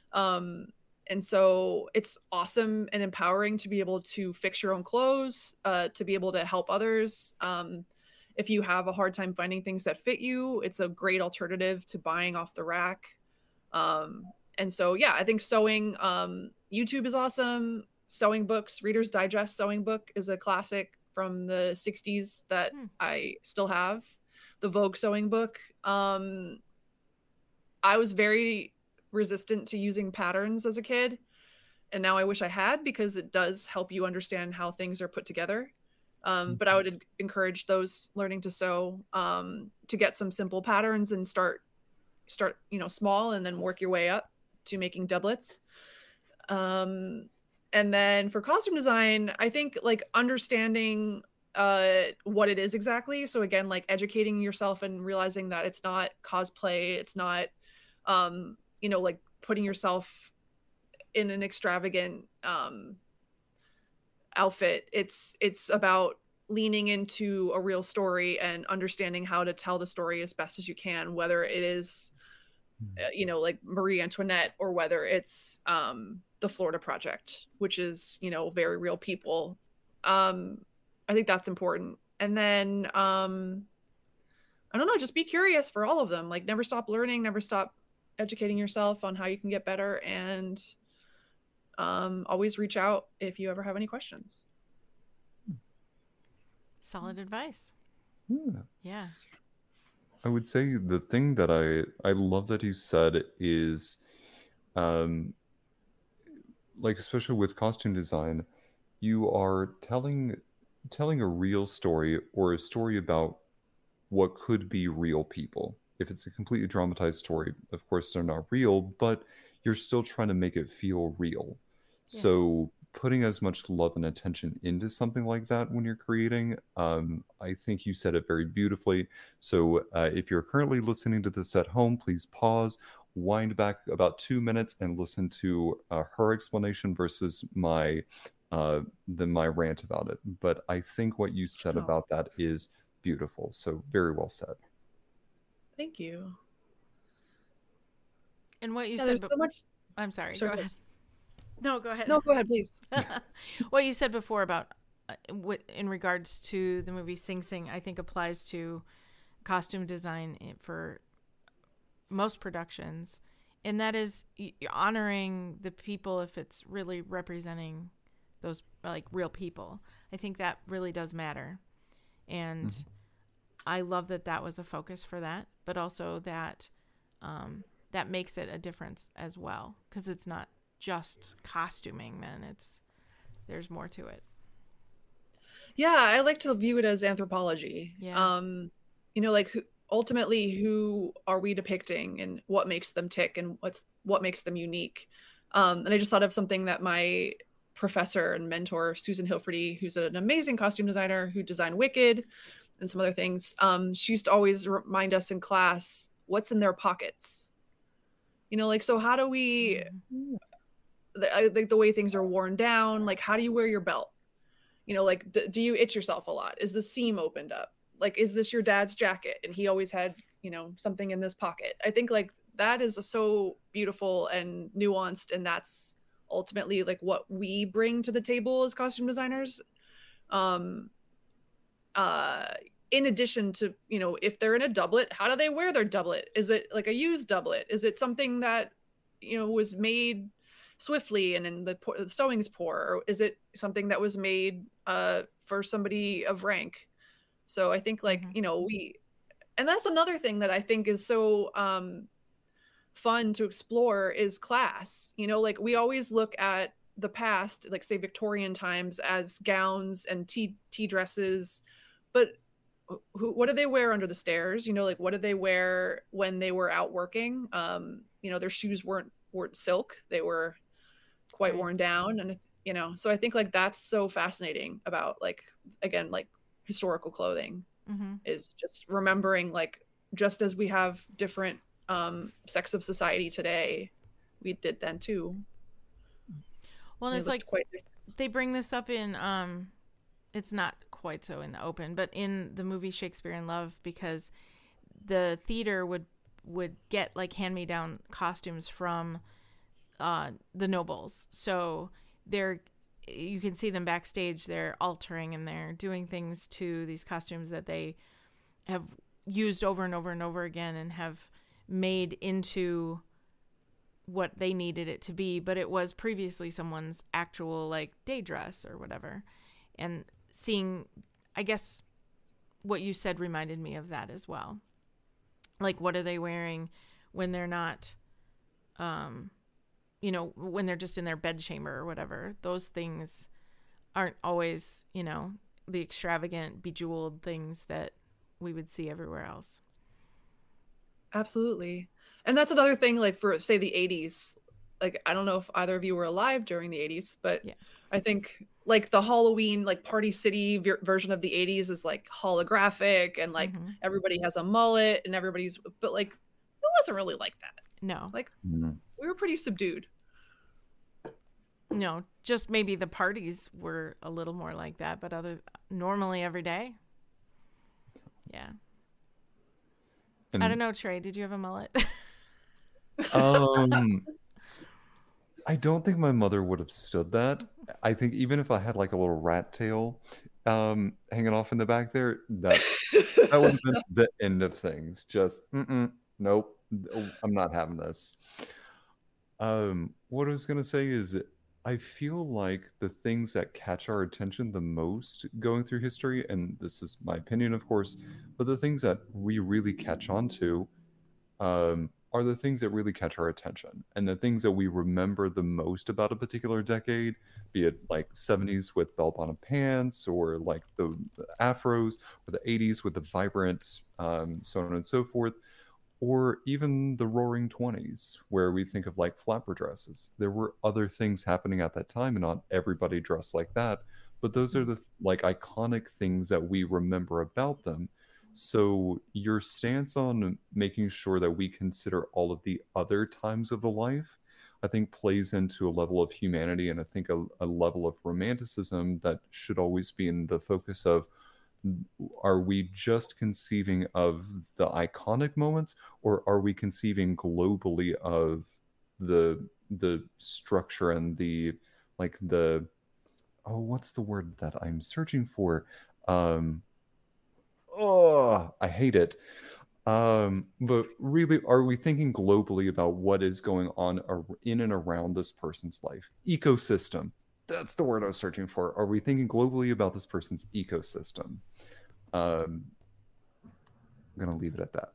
And so it's awesome and empowering to be able to fix your own clothes, to be able to help others. If you have a hard time finding things that fit you, it's a great alternative to buying off the rack. And so, yeah, I think sewing, YouTube is awesome. Sewing books, Reader's Digest sewing book is a classic from the 60s that I still have. The Vogue sewing book. I was very resistant to using patterns as a kid, and now I wish I had, because it does help you understand how things are put together. But I would encourage those learning to sew to get some simple patterns and start small, and then work your way up to making doublets. And then for costume design, I think like understanding what it is exactly. So again, like educating yourself and realizing that it's not cosplay, it's not like putting yourself in an extravagant outfit. It's about leaning into a real story and understanding how to tell the story as best as you can, whether it is like Marie Antoinette, or whether it's the Florida Project, which is very real people. I think that's important. And then I don't know, just be curious for all of them. Like never stop learning, never stop educating yourself on how you can get better, and always reach out if you ever have any questions. Solid advice. Yeah. I would say the thing that I love that you said is, like especially with costume design, you are telling a real story, or a story about what could be real people. If it's a completely dramatized story, of course they're not real, but you're still trying to make it feel real. Yeah. So putting as much love and attention into something like that when you're creating, I think you said it very beautifully. So if you're currently listening to this at home, please pause, wind back about 2 minutes, and listen to her explanation versus my rant about it. But I think what you said Oh, about that is beautiful. So very well said. thank you. And what you Yeah, said, there's so much. I'm sorry, Sorry, go go ahead. No, go ahead. No, go ahead, please. What you said before about in regards to the movie Sing Sing, I think applies to costume design for most productions, and that is honoring the people if it's really representing those like real people. I think that really does matter, and Mhm. I love that that was a focus for that, but also that that makes it a difference as well, because it's not just costuming. Then there's more to it. Yeah, I like to view it as anthropology. Yeah. Like ultimately, who are we depicting, and what makes them tick, and what makes them unique. And I just thought of something that my professor and mentor, Susan Hilferty, who's an amazing costume designer who designed Wicked and some other things. She used to always remind us in class what's in their pockets. Like, so how do we, Mhm. like the way things are worn down, like how do you wear your belt? Like do you itch yourself a lot? Is the seam opened up? Like, is this your dad's jacket and he always had something in this pocket? I think like that is so beautiful and nuanced, and that's ultimately like what we bring to the table as costume designers. um uh in addition to, if they're in a doublet, how do they wear their doublet? Is it like a used doublet? Is it something that was made swiftly and then the sewing's poor, or is it something that was made for somebody of rank? So I think like, Mhm. we, and that's another thing that I think is so fun to explore is class. Like we always look at the past, like say Victorian times, as gowns and tea dresses, but what did they wear under the stairs? Like what did they wear when they were out working? Their shoes weren't silk; they were quite Right. worn down, and so I think like that's so fascinating about, like, again, like historical clothing Mm-hmm. is just remembering, like, just as we have different sects of society today, we did then too. Well, and They it's looked like quite different. they bring this up in it's not quite so in the open, but in the movie Shakespeare in Love, because the theater would get like hand me down costumes from the nobles. So they're you can see them backstage. They're altering and they're doing things to these costumes that they have used over and over and over again and have made into what they needed it to be, but it was previously someone's actual like day dress or whatever. And seeing, I guess what you said reminded me of that as well. Like, what are they wearing when they're not, when they're just in their bed chamber or whatever? Those things aren't always, the extravagant, bejeweled things that we would see everywhere else. Absolutely. And that's another thing, like for say the 80s. Like I don't know if either of you were alive during the 80s, but Yeah. I think like the Halloween, like Party City version of the 80s is like holographic, and like Mm-hmm. everybody has a mullet and but like it wasn't really like that. No, Like Mhm. we were pretty subdued. no, just maybe the parties were a little more like that, but normally every day. Yeah. I don't And know, Trey, did you have a mullet? um, I don't think my mother would have stood that. I think even if I had like a little rat tail hanging off in the back there, that would have been the end of things. Just nope, I'm not having this. What I was gonna say is I feel like the things that catch our attention the most going through history, and this is my opinion, of course, but the things that we really catch on to, are the things that really catch our attention, and the things that we remember the most about a particular decade, be it like 70s with bell bottom pants, or like the afros, or the 80s with the vibrant, so on and so forth, or even the roaring 20s where we think of like flapper dresses. There were other things happening at that time, and not everybody dressed like that, but those are the like iconic things that we remember about them. So your stance on making sure that we consider all of the other times of the life, I think plays into a level of humanity, and I think a level of romanticism that should always be in the focus of, are we just conceiving of the iconic moments, or are we conceiving globally of the structure and the, like the, oh, what's the word that I'm searching for? Oh, I hate it. But really, are we thinking globally about what is going on in and around this person's life? Ecosystem. That's the word I was searching for. Are we thinking globally about this person's ecosystem? I'm gonna leave it at that.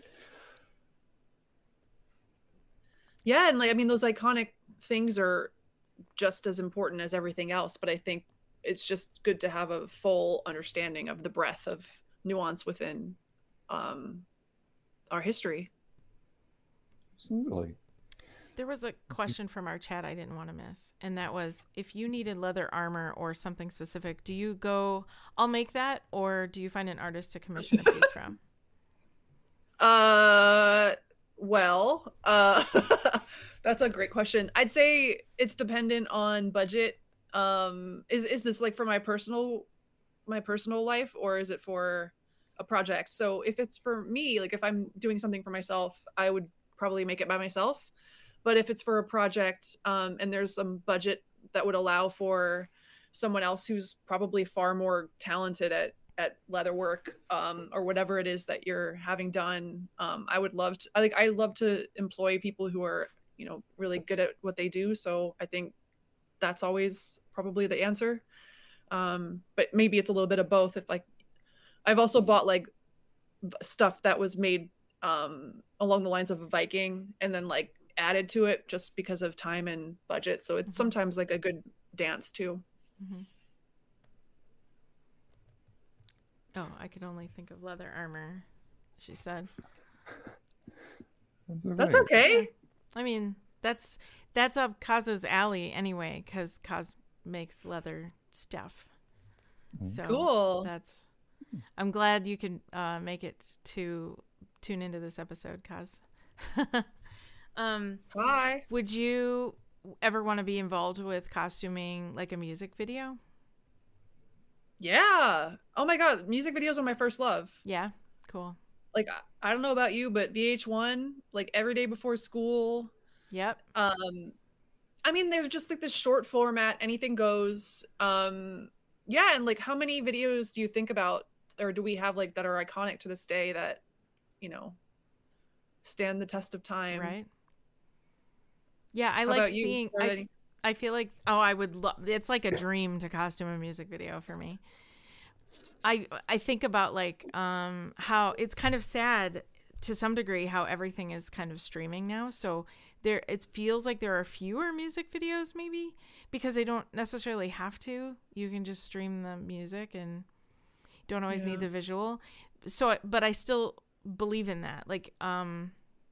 Yeah, and like, I mean, those iconic things are just as important as everything else, but I think it's just good to have a full understanding of the breadth of nuance within our history. Absolutely. There was a question from our chat I didn't want to miss, and that was, if you needed leather armor or something specific, do you go, I'll make that, or do you find an artist to commission a piece from? Well, that's a great question. I'd say it's dependent on budget. Is this like for my personal life, or is it for a project? So if it's for me, like if I'm doing something for myself, I would probably make it by myself. But if it's for a project, and there's some budget that would allow for someone else who's probably far more talented at leather work, or whatever it is that you're having done, I would love to. I love to employ people who are, you know, really good at what they do. So I think that's always probably the answer. But maybe it's a little bit of both. If like, I've also bought like stuff that was made along the lines of a Viking, and then like added to it just because of time and budget. So it's sometimes like a good dance too. Mm-hmm. Oh, I could only think of leather armor, she said. That's okay. Yeah. I mean, that's up Kaz's alley anyway, because Kaz makes leather stuff. So cool. I'm glad you can make it to tune into this episode, Kaz. Hi. Would you ever want to be involved with costuming like a music video? Yeah. Oh my God. Music videos are my first love. Yeah. Cool. Like, I don't know about you, but VH1, like every day before school. Yep. I mean, there's just like this short format, anything goes. Yeah. And like, how many videos do you think about, or do we have like that are iconic to this day that, you know, stand the test of time? Right. Yeah. I How like about you? seeing, I feel like, oh, I would love, it's like a dream to costume a music video for me. I think about like how it's kind of sad to some degree how everything is kind of streaming now. So it feels like there are fewer music videos maybe because they don't necessarily have to. You can just stream the music and don't always need the visual. So, but I still believe in that. Like, I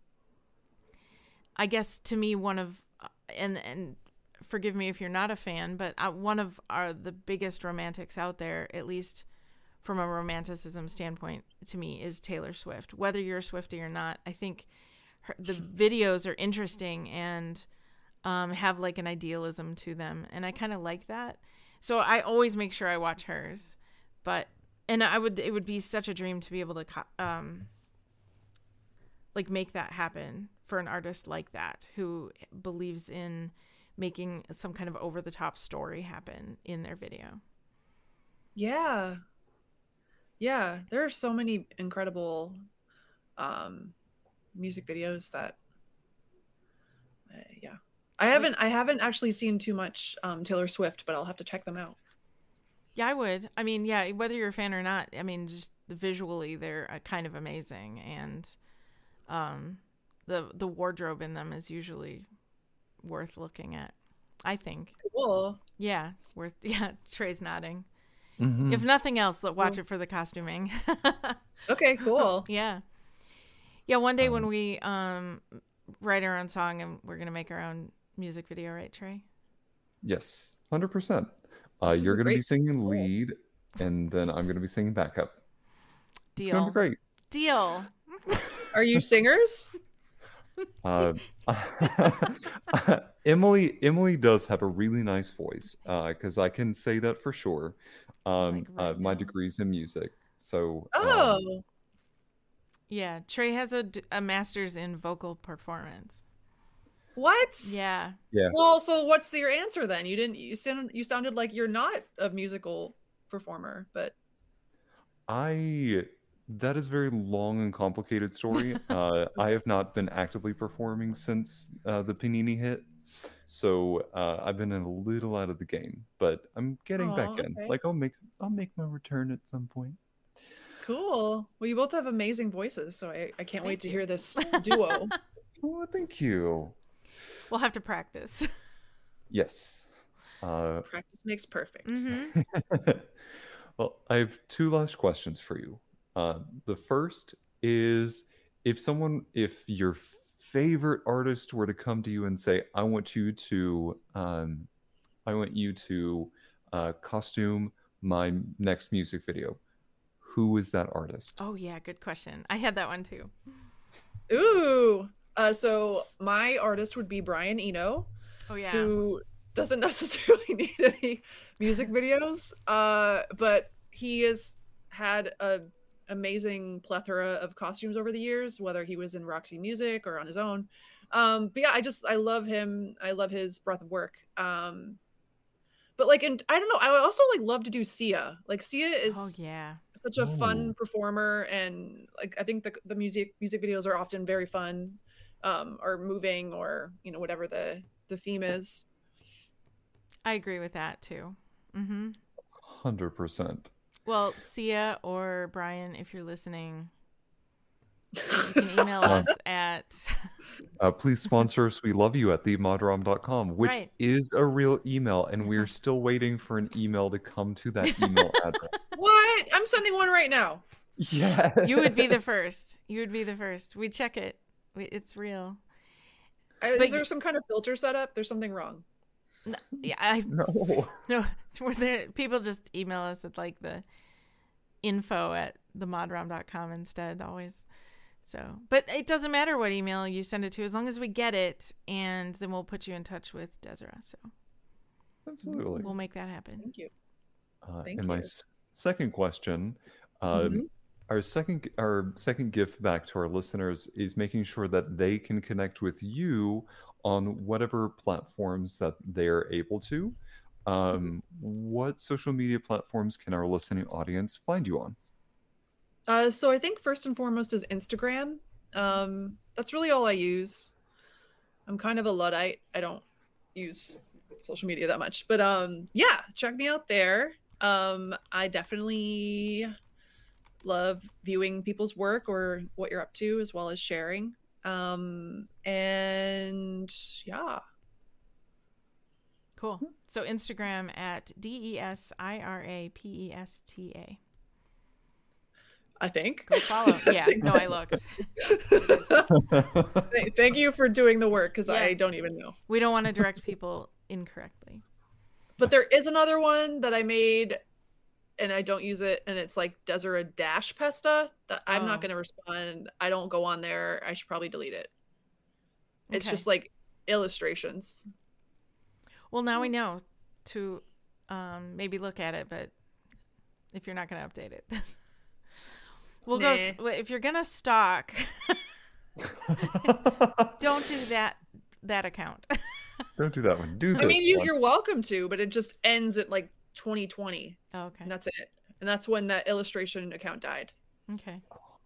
guess to me, one of, and forgive me if you're not a fan, but one of the biggest romantics out there, at least from a romanticism standpoint, to me, is Taylor Swift. Whether you're a Swiftie or not, I think the videos are interesting and have like an idealism to them, and I kind of like that. So I always make sure I watch hers. And it would be such a dream to be able to like make that happen for an artist like that who believes in making some kind of over the top story happen in their video. Yeah. Yeah, there are so many incredible music videos that yeah. I haven't actually seen too much Taylor Swift, but I'll have to check them out. Yeah, I would. I mean, yeah, whether you're a fan or not, I mean, just visually they're kind of amazing, and the wardrobe in them is usually worth looking at, I think. Cool. Yeah, worth. Yeah, Trey's nodding. Mhm. If nothing else, watch it for the costuming. Okay, cool. Yeah. Yeah, one day when we write our own song and we're gonna make our own music video, right, Trey? Yes, 100%. This is You're a going to be great singing goal. lead, and then I'm going to be singing backup. It's going to Deal. be great. Deal. Are you singers? Uh, Emily does have a really nice voice, because I can say that for sure. Like right My now. degree's in music, so Oh, Yeah, Trey has a master's in vocal performance. what? Yeah. yeah. Well, so what's your answer then? You sounded like you're not a musical performer, but That is a very long and complicated story. I have not been actively performing since the Panini hit, so I've been a little out of the game, but I'm getting back oh, in. okay. Like I'll make my return at some point. Cool. Well, you both have amazing voices, so I can't wait Thank to you. hear this duo. Oh, thank you. We'll have to practice. Yes. Practice makes perfect. Hmm. Well, I have two last questions for you. The first is if your favorite artist were to come to you and say, I want you to costume my next music video, who is that artist? Oh yeah, good question. I had that one too. Ooh. So my artist would be Brian Eno, Oh yeah. who doesn't necessarily need any music videos, but he has had a amazing plethora of costumes over the years, whether he was in Roxy Music or on his own. But yeah, I love him. I love his breadth of work. But like, and I don't know, I would also like love to do Sia. Like Sia is Oh yeah. such a Oh. fun performer, and like I think the music videos are often very fun, or moving, or whatever the theme is. I agree with that too. Mm-hmm. 100%. Well, Sia or Brian, if you're listening, you can email us at Please sponsor us. We love you at themodrom.com, which Right. is a real email, and we're still waiting for an email to come to that email address. What? I'm sending one right now. Yeah. You would be the first. You would be the first. We check it. It's real. But Is there some kind of filter set up? There's something wrong. Yeah, No. no. We're there. People just email us at like the info at themodrom.com instead always. So, but it doesn't matter what email you send it to as long as we get it, and then we'll put you in touch with Desiree. So Absolutely. we'll make that happen. Thank you. Thank And my you. second question, Mhm. our second gift back to our listeners is making sure that they can connect with you on whatever platforms that they're able to. What social media platforms can our listening audience find you on? So I think first and foremost is Instagram. That's really all I use. I'm kind of a Luddite. I don't use social media that much, but yeah, check me out there. I definitely love viewing people's work or what you're up to, as well as sharing. And yeah, Cool. So Instagram at DESIRAPESTA. I think. Go follow. Yeah. No, I looked. Thank you for doing the work, because Yeah. I don't even know. We don't want to direct people incorrectly. But there is another one that I made, and I don't use it, and it's like Desiree Dash Pesta. That I'm not Oh. going to respond. I don't go on there. I should probably delete it. It's Okay. just like illustrations. Well, now we know to maybe look at it, but if you're not going to update it, we'll go. If you're going to stalk, don't do that account. Don't do that one. Do this I mean, one. you're welcome to, but it just ends at like 2020, Oh, okay. and that's it. And that's when that illustration account died. Okay.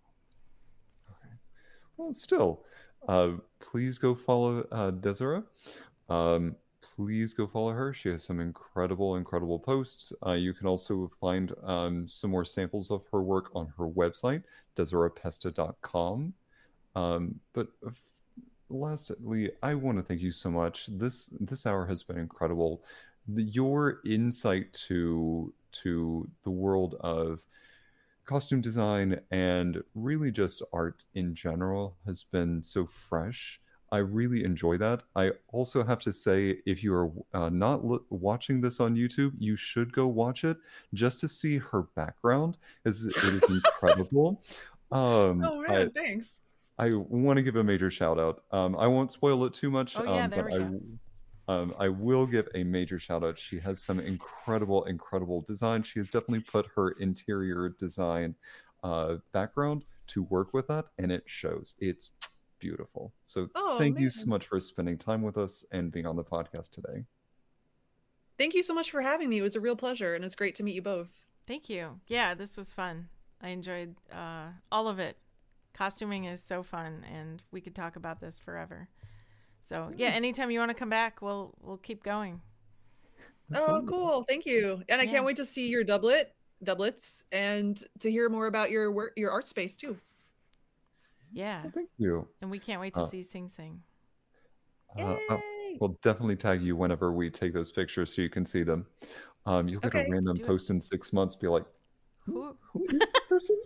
Well, still, please go follow Desiree. Please go follow her. She has some incredible posts. You can also find some more samples of her work on her website, DesireePesta.com. But lastly, I want to thank you so much. This hour has been incredible. Your insight to the world of costume design and really just art in general has been so fresh. I really enjoy that. I also have to say, if you are not watching this on YouTube, you should go watch it just to see her background, as it is incredible. Oh I man, thanks. I want to give a major shout out. I won't spoil it too much, Oh yeah, there but we go. I will give a major shout out. She has some incredible, incredible design. She has definitely put her interior design background to work with that, and it shows. It's beautiful. So Oh thank you man. so much for spending time with us and being on the podcast today. Thank you so much for having me. It was a real pleasure, and it's great to meet you both. Thank you. Yeah, this was fun. I enjoyed all of it. Costuming is so fun, and we could talk about this forever. So yeah, anytime you want to come back, we'll keep going. Oh, Absolutely. cool. Thank you. And I Yeah. can't wait to see your doublets, and to hear more about your work, your art space too. Yeah, Well, thank you. and we can't wait to Uh, see Sing Sing. Yay! We'll definitely tag you whenever we take those pictures so you can see them. You'll get a Okay, random do it. post in 6 months, be like, Who? who is this person?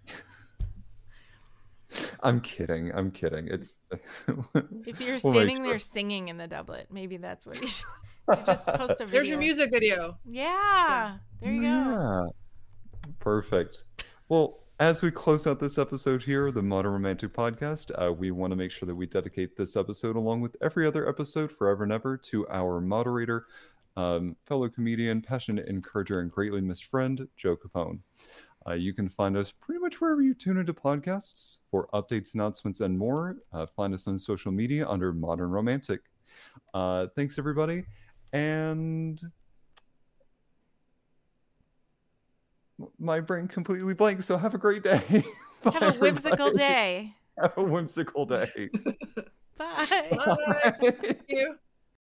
I'm kidding. I'm kidding. It's If you're we'll make standing there sure. singing in the doublet, maybe that's what you should to just post a video. there's your music video. Yeah, there you go. Yeah, perfect. Well, as we close out this episode here, the Modern Romantic Podcast, we want to make sure that we dedicate this episode, along with every other episode, forever and ever, to our moderator, fellow comedian, passionate encourager, and greatly missed friend, Joe Capone. You can find us pretty much wherever you tune into podcasts. For updates, announcements, and more, find us on social media under Modern Romantic. Thanks, everybody. And my brain completely blank, so have a great day. Bye, Have a whimsical everybody. day. Have a whimsical day. Bye. Bye. Thank you.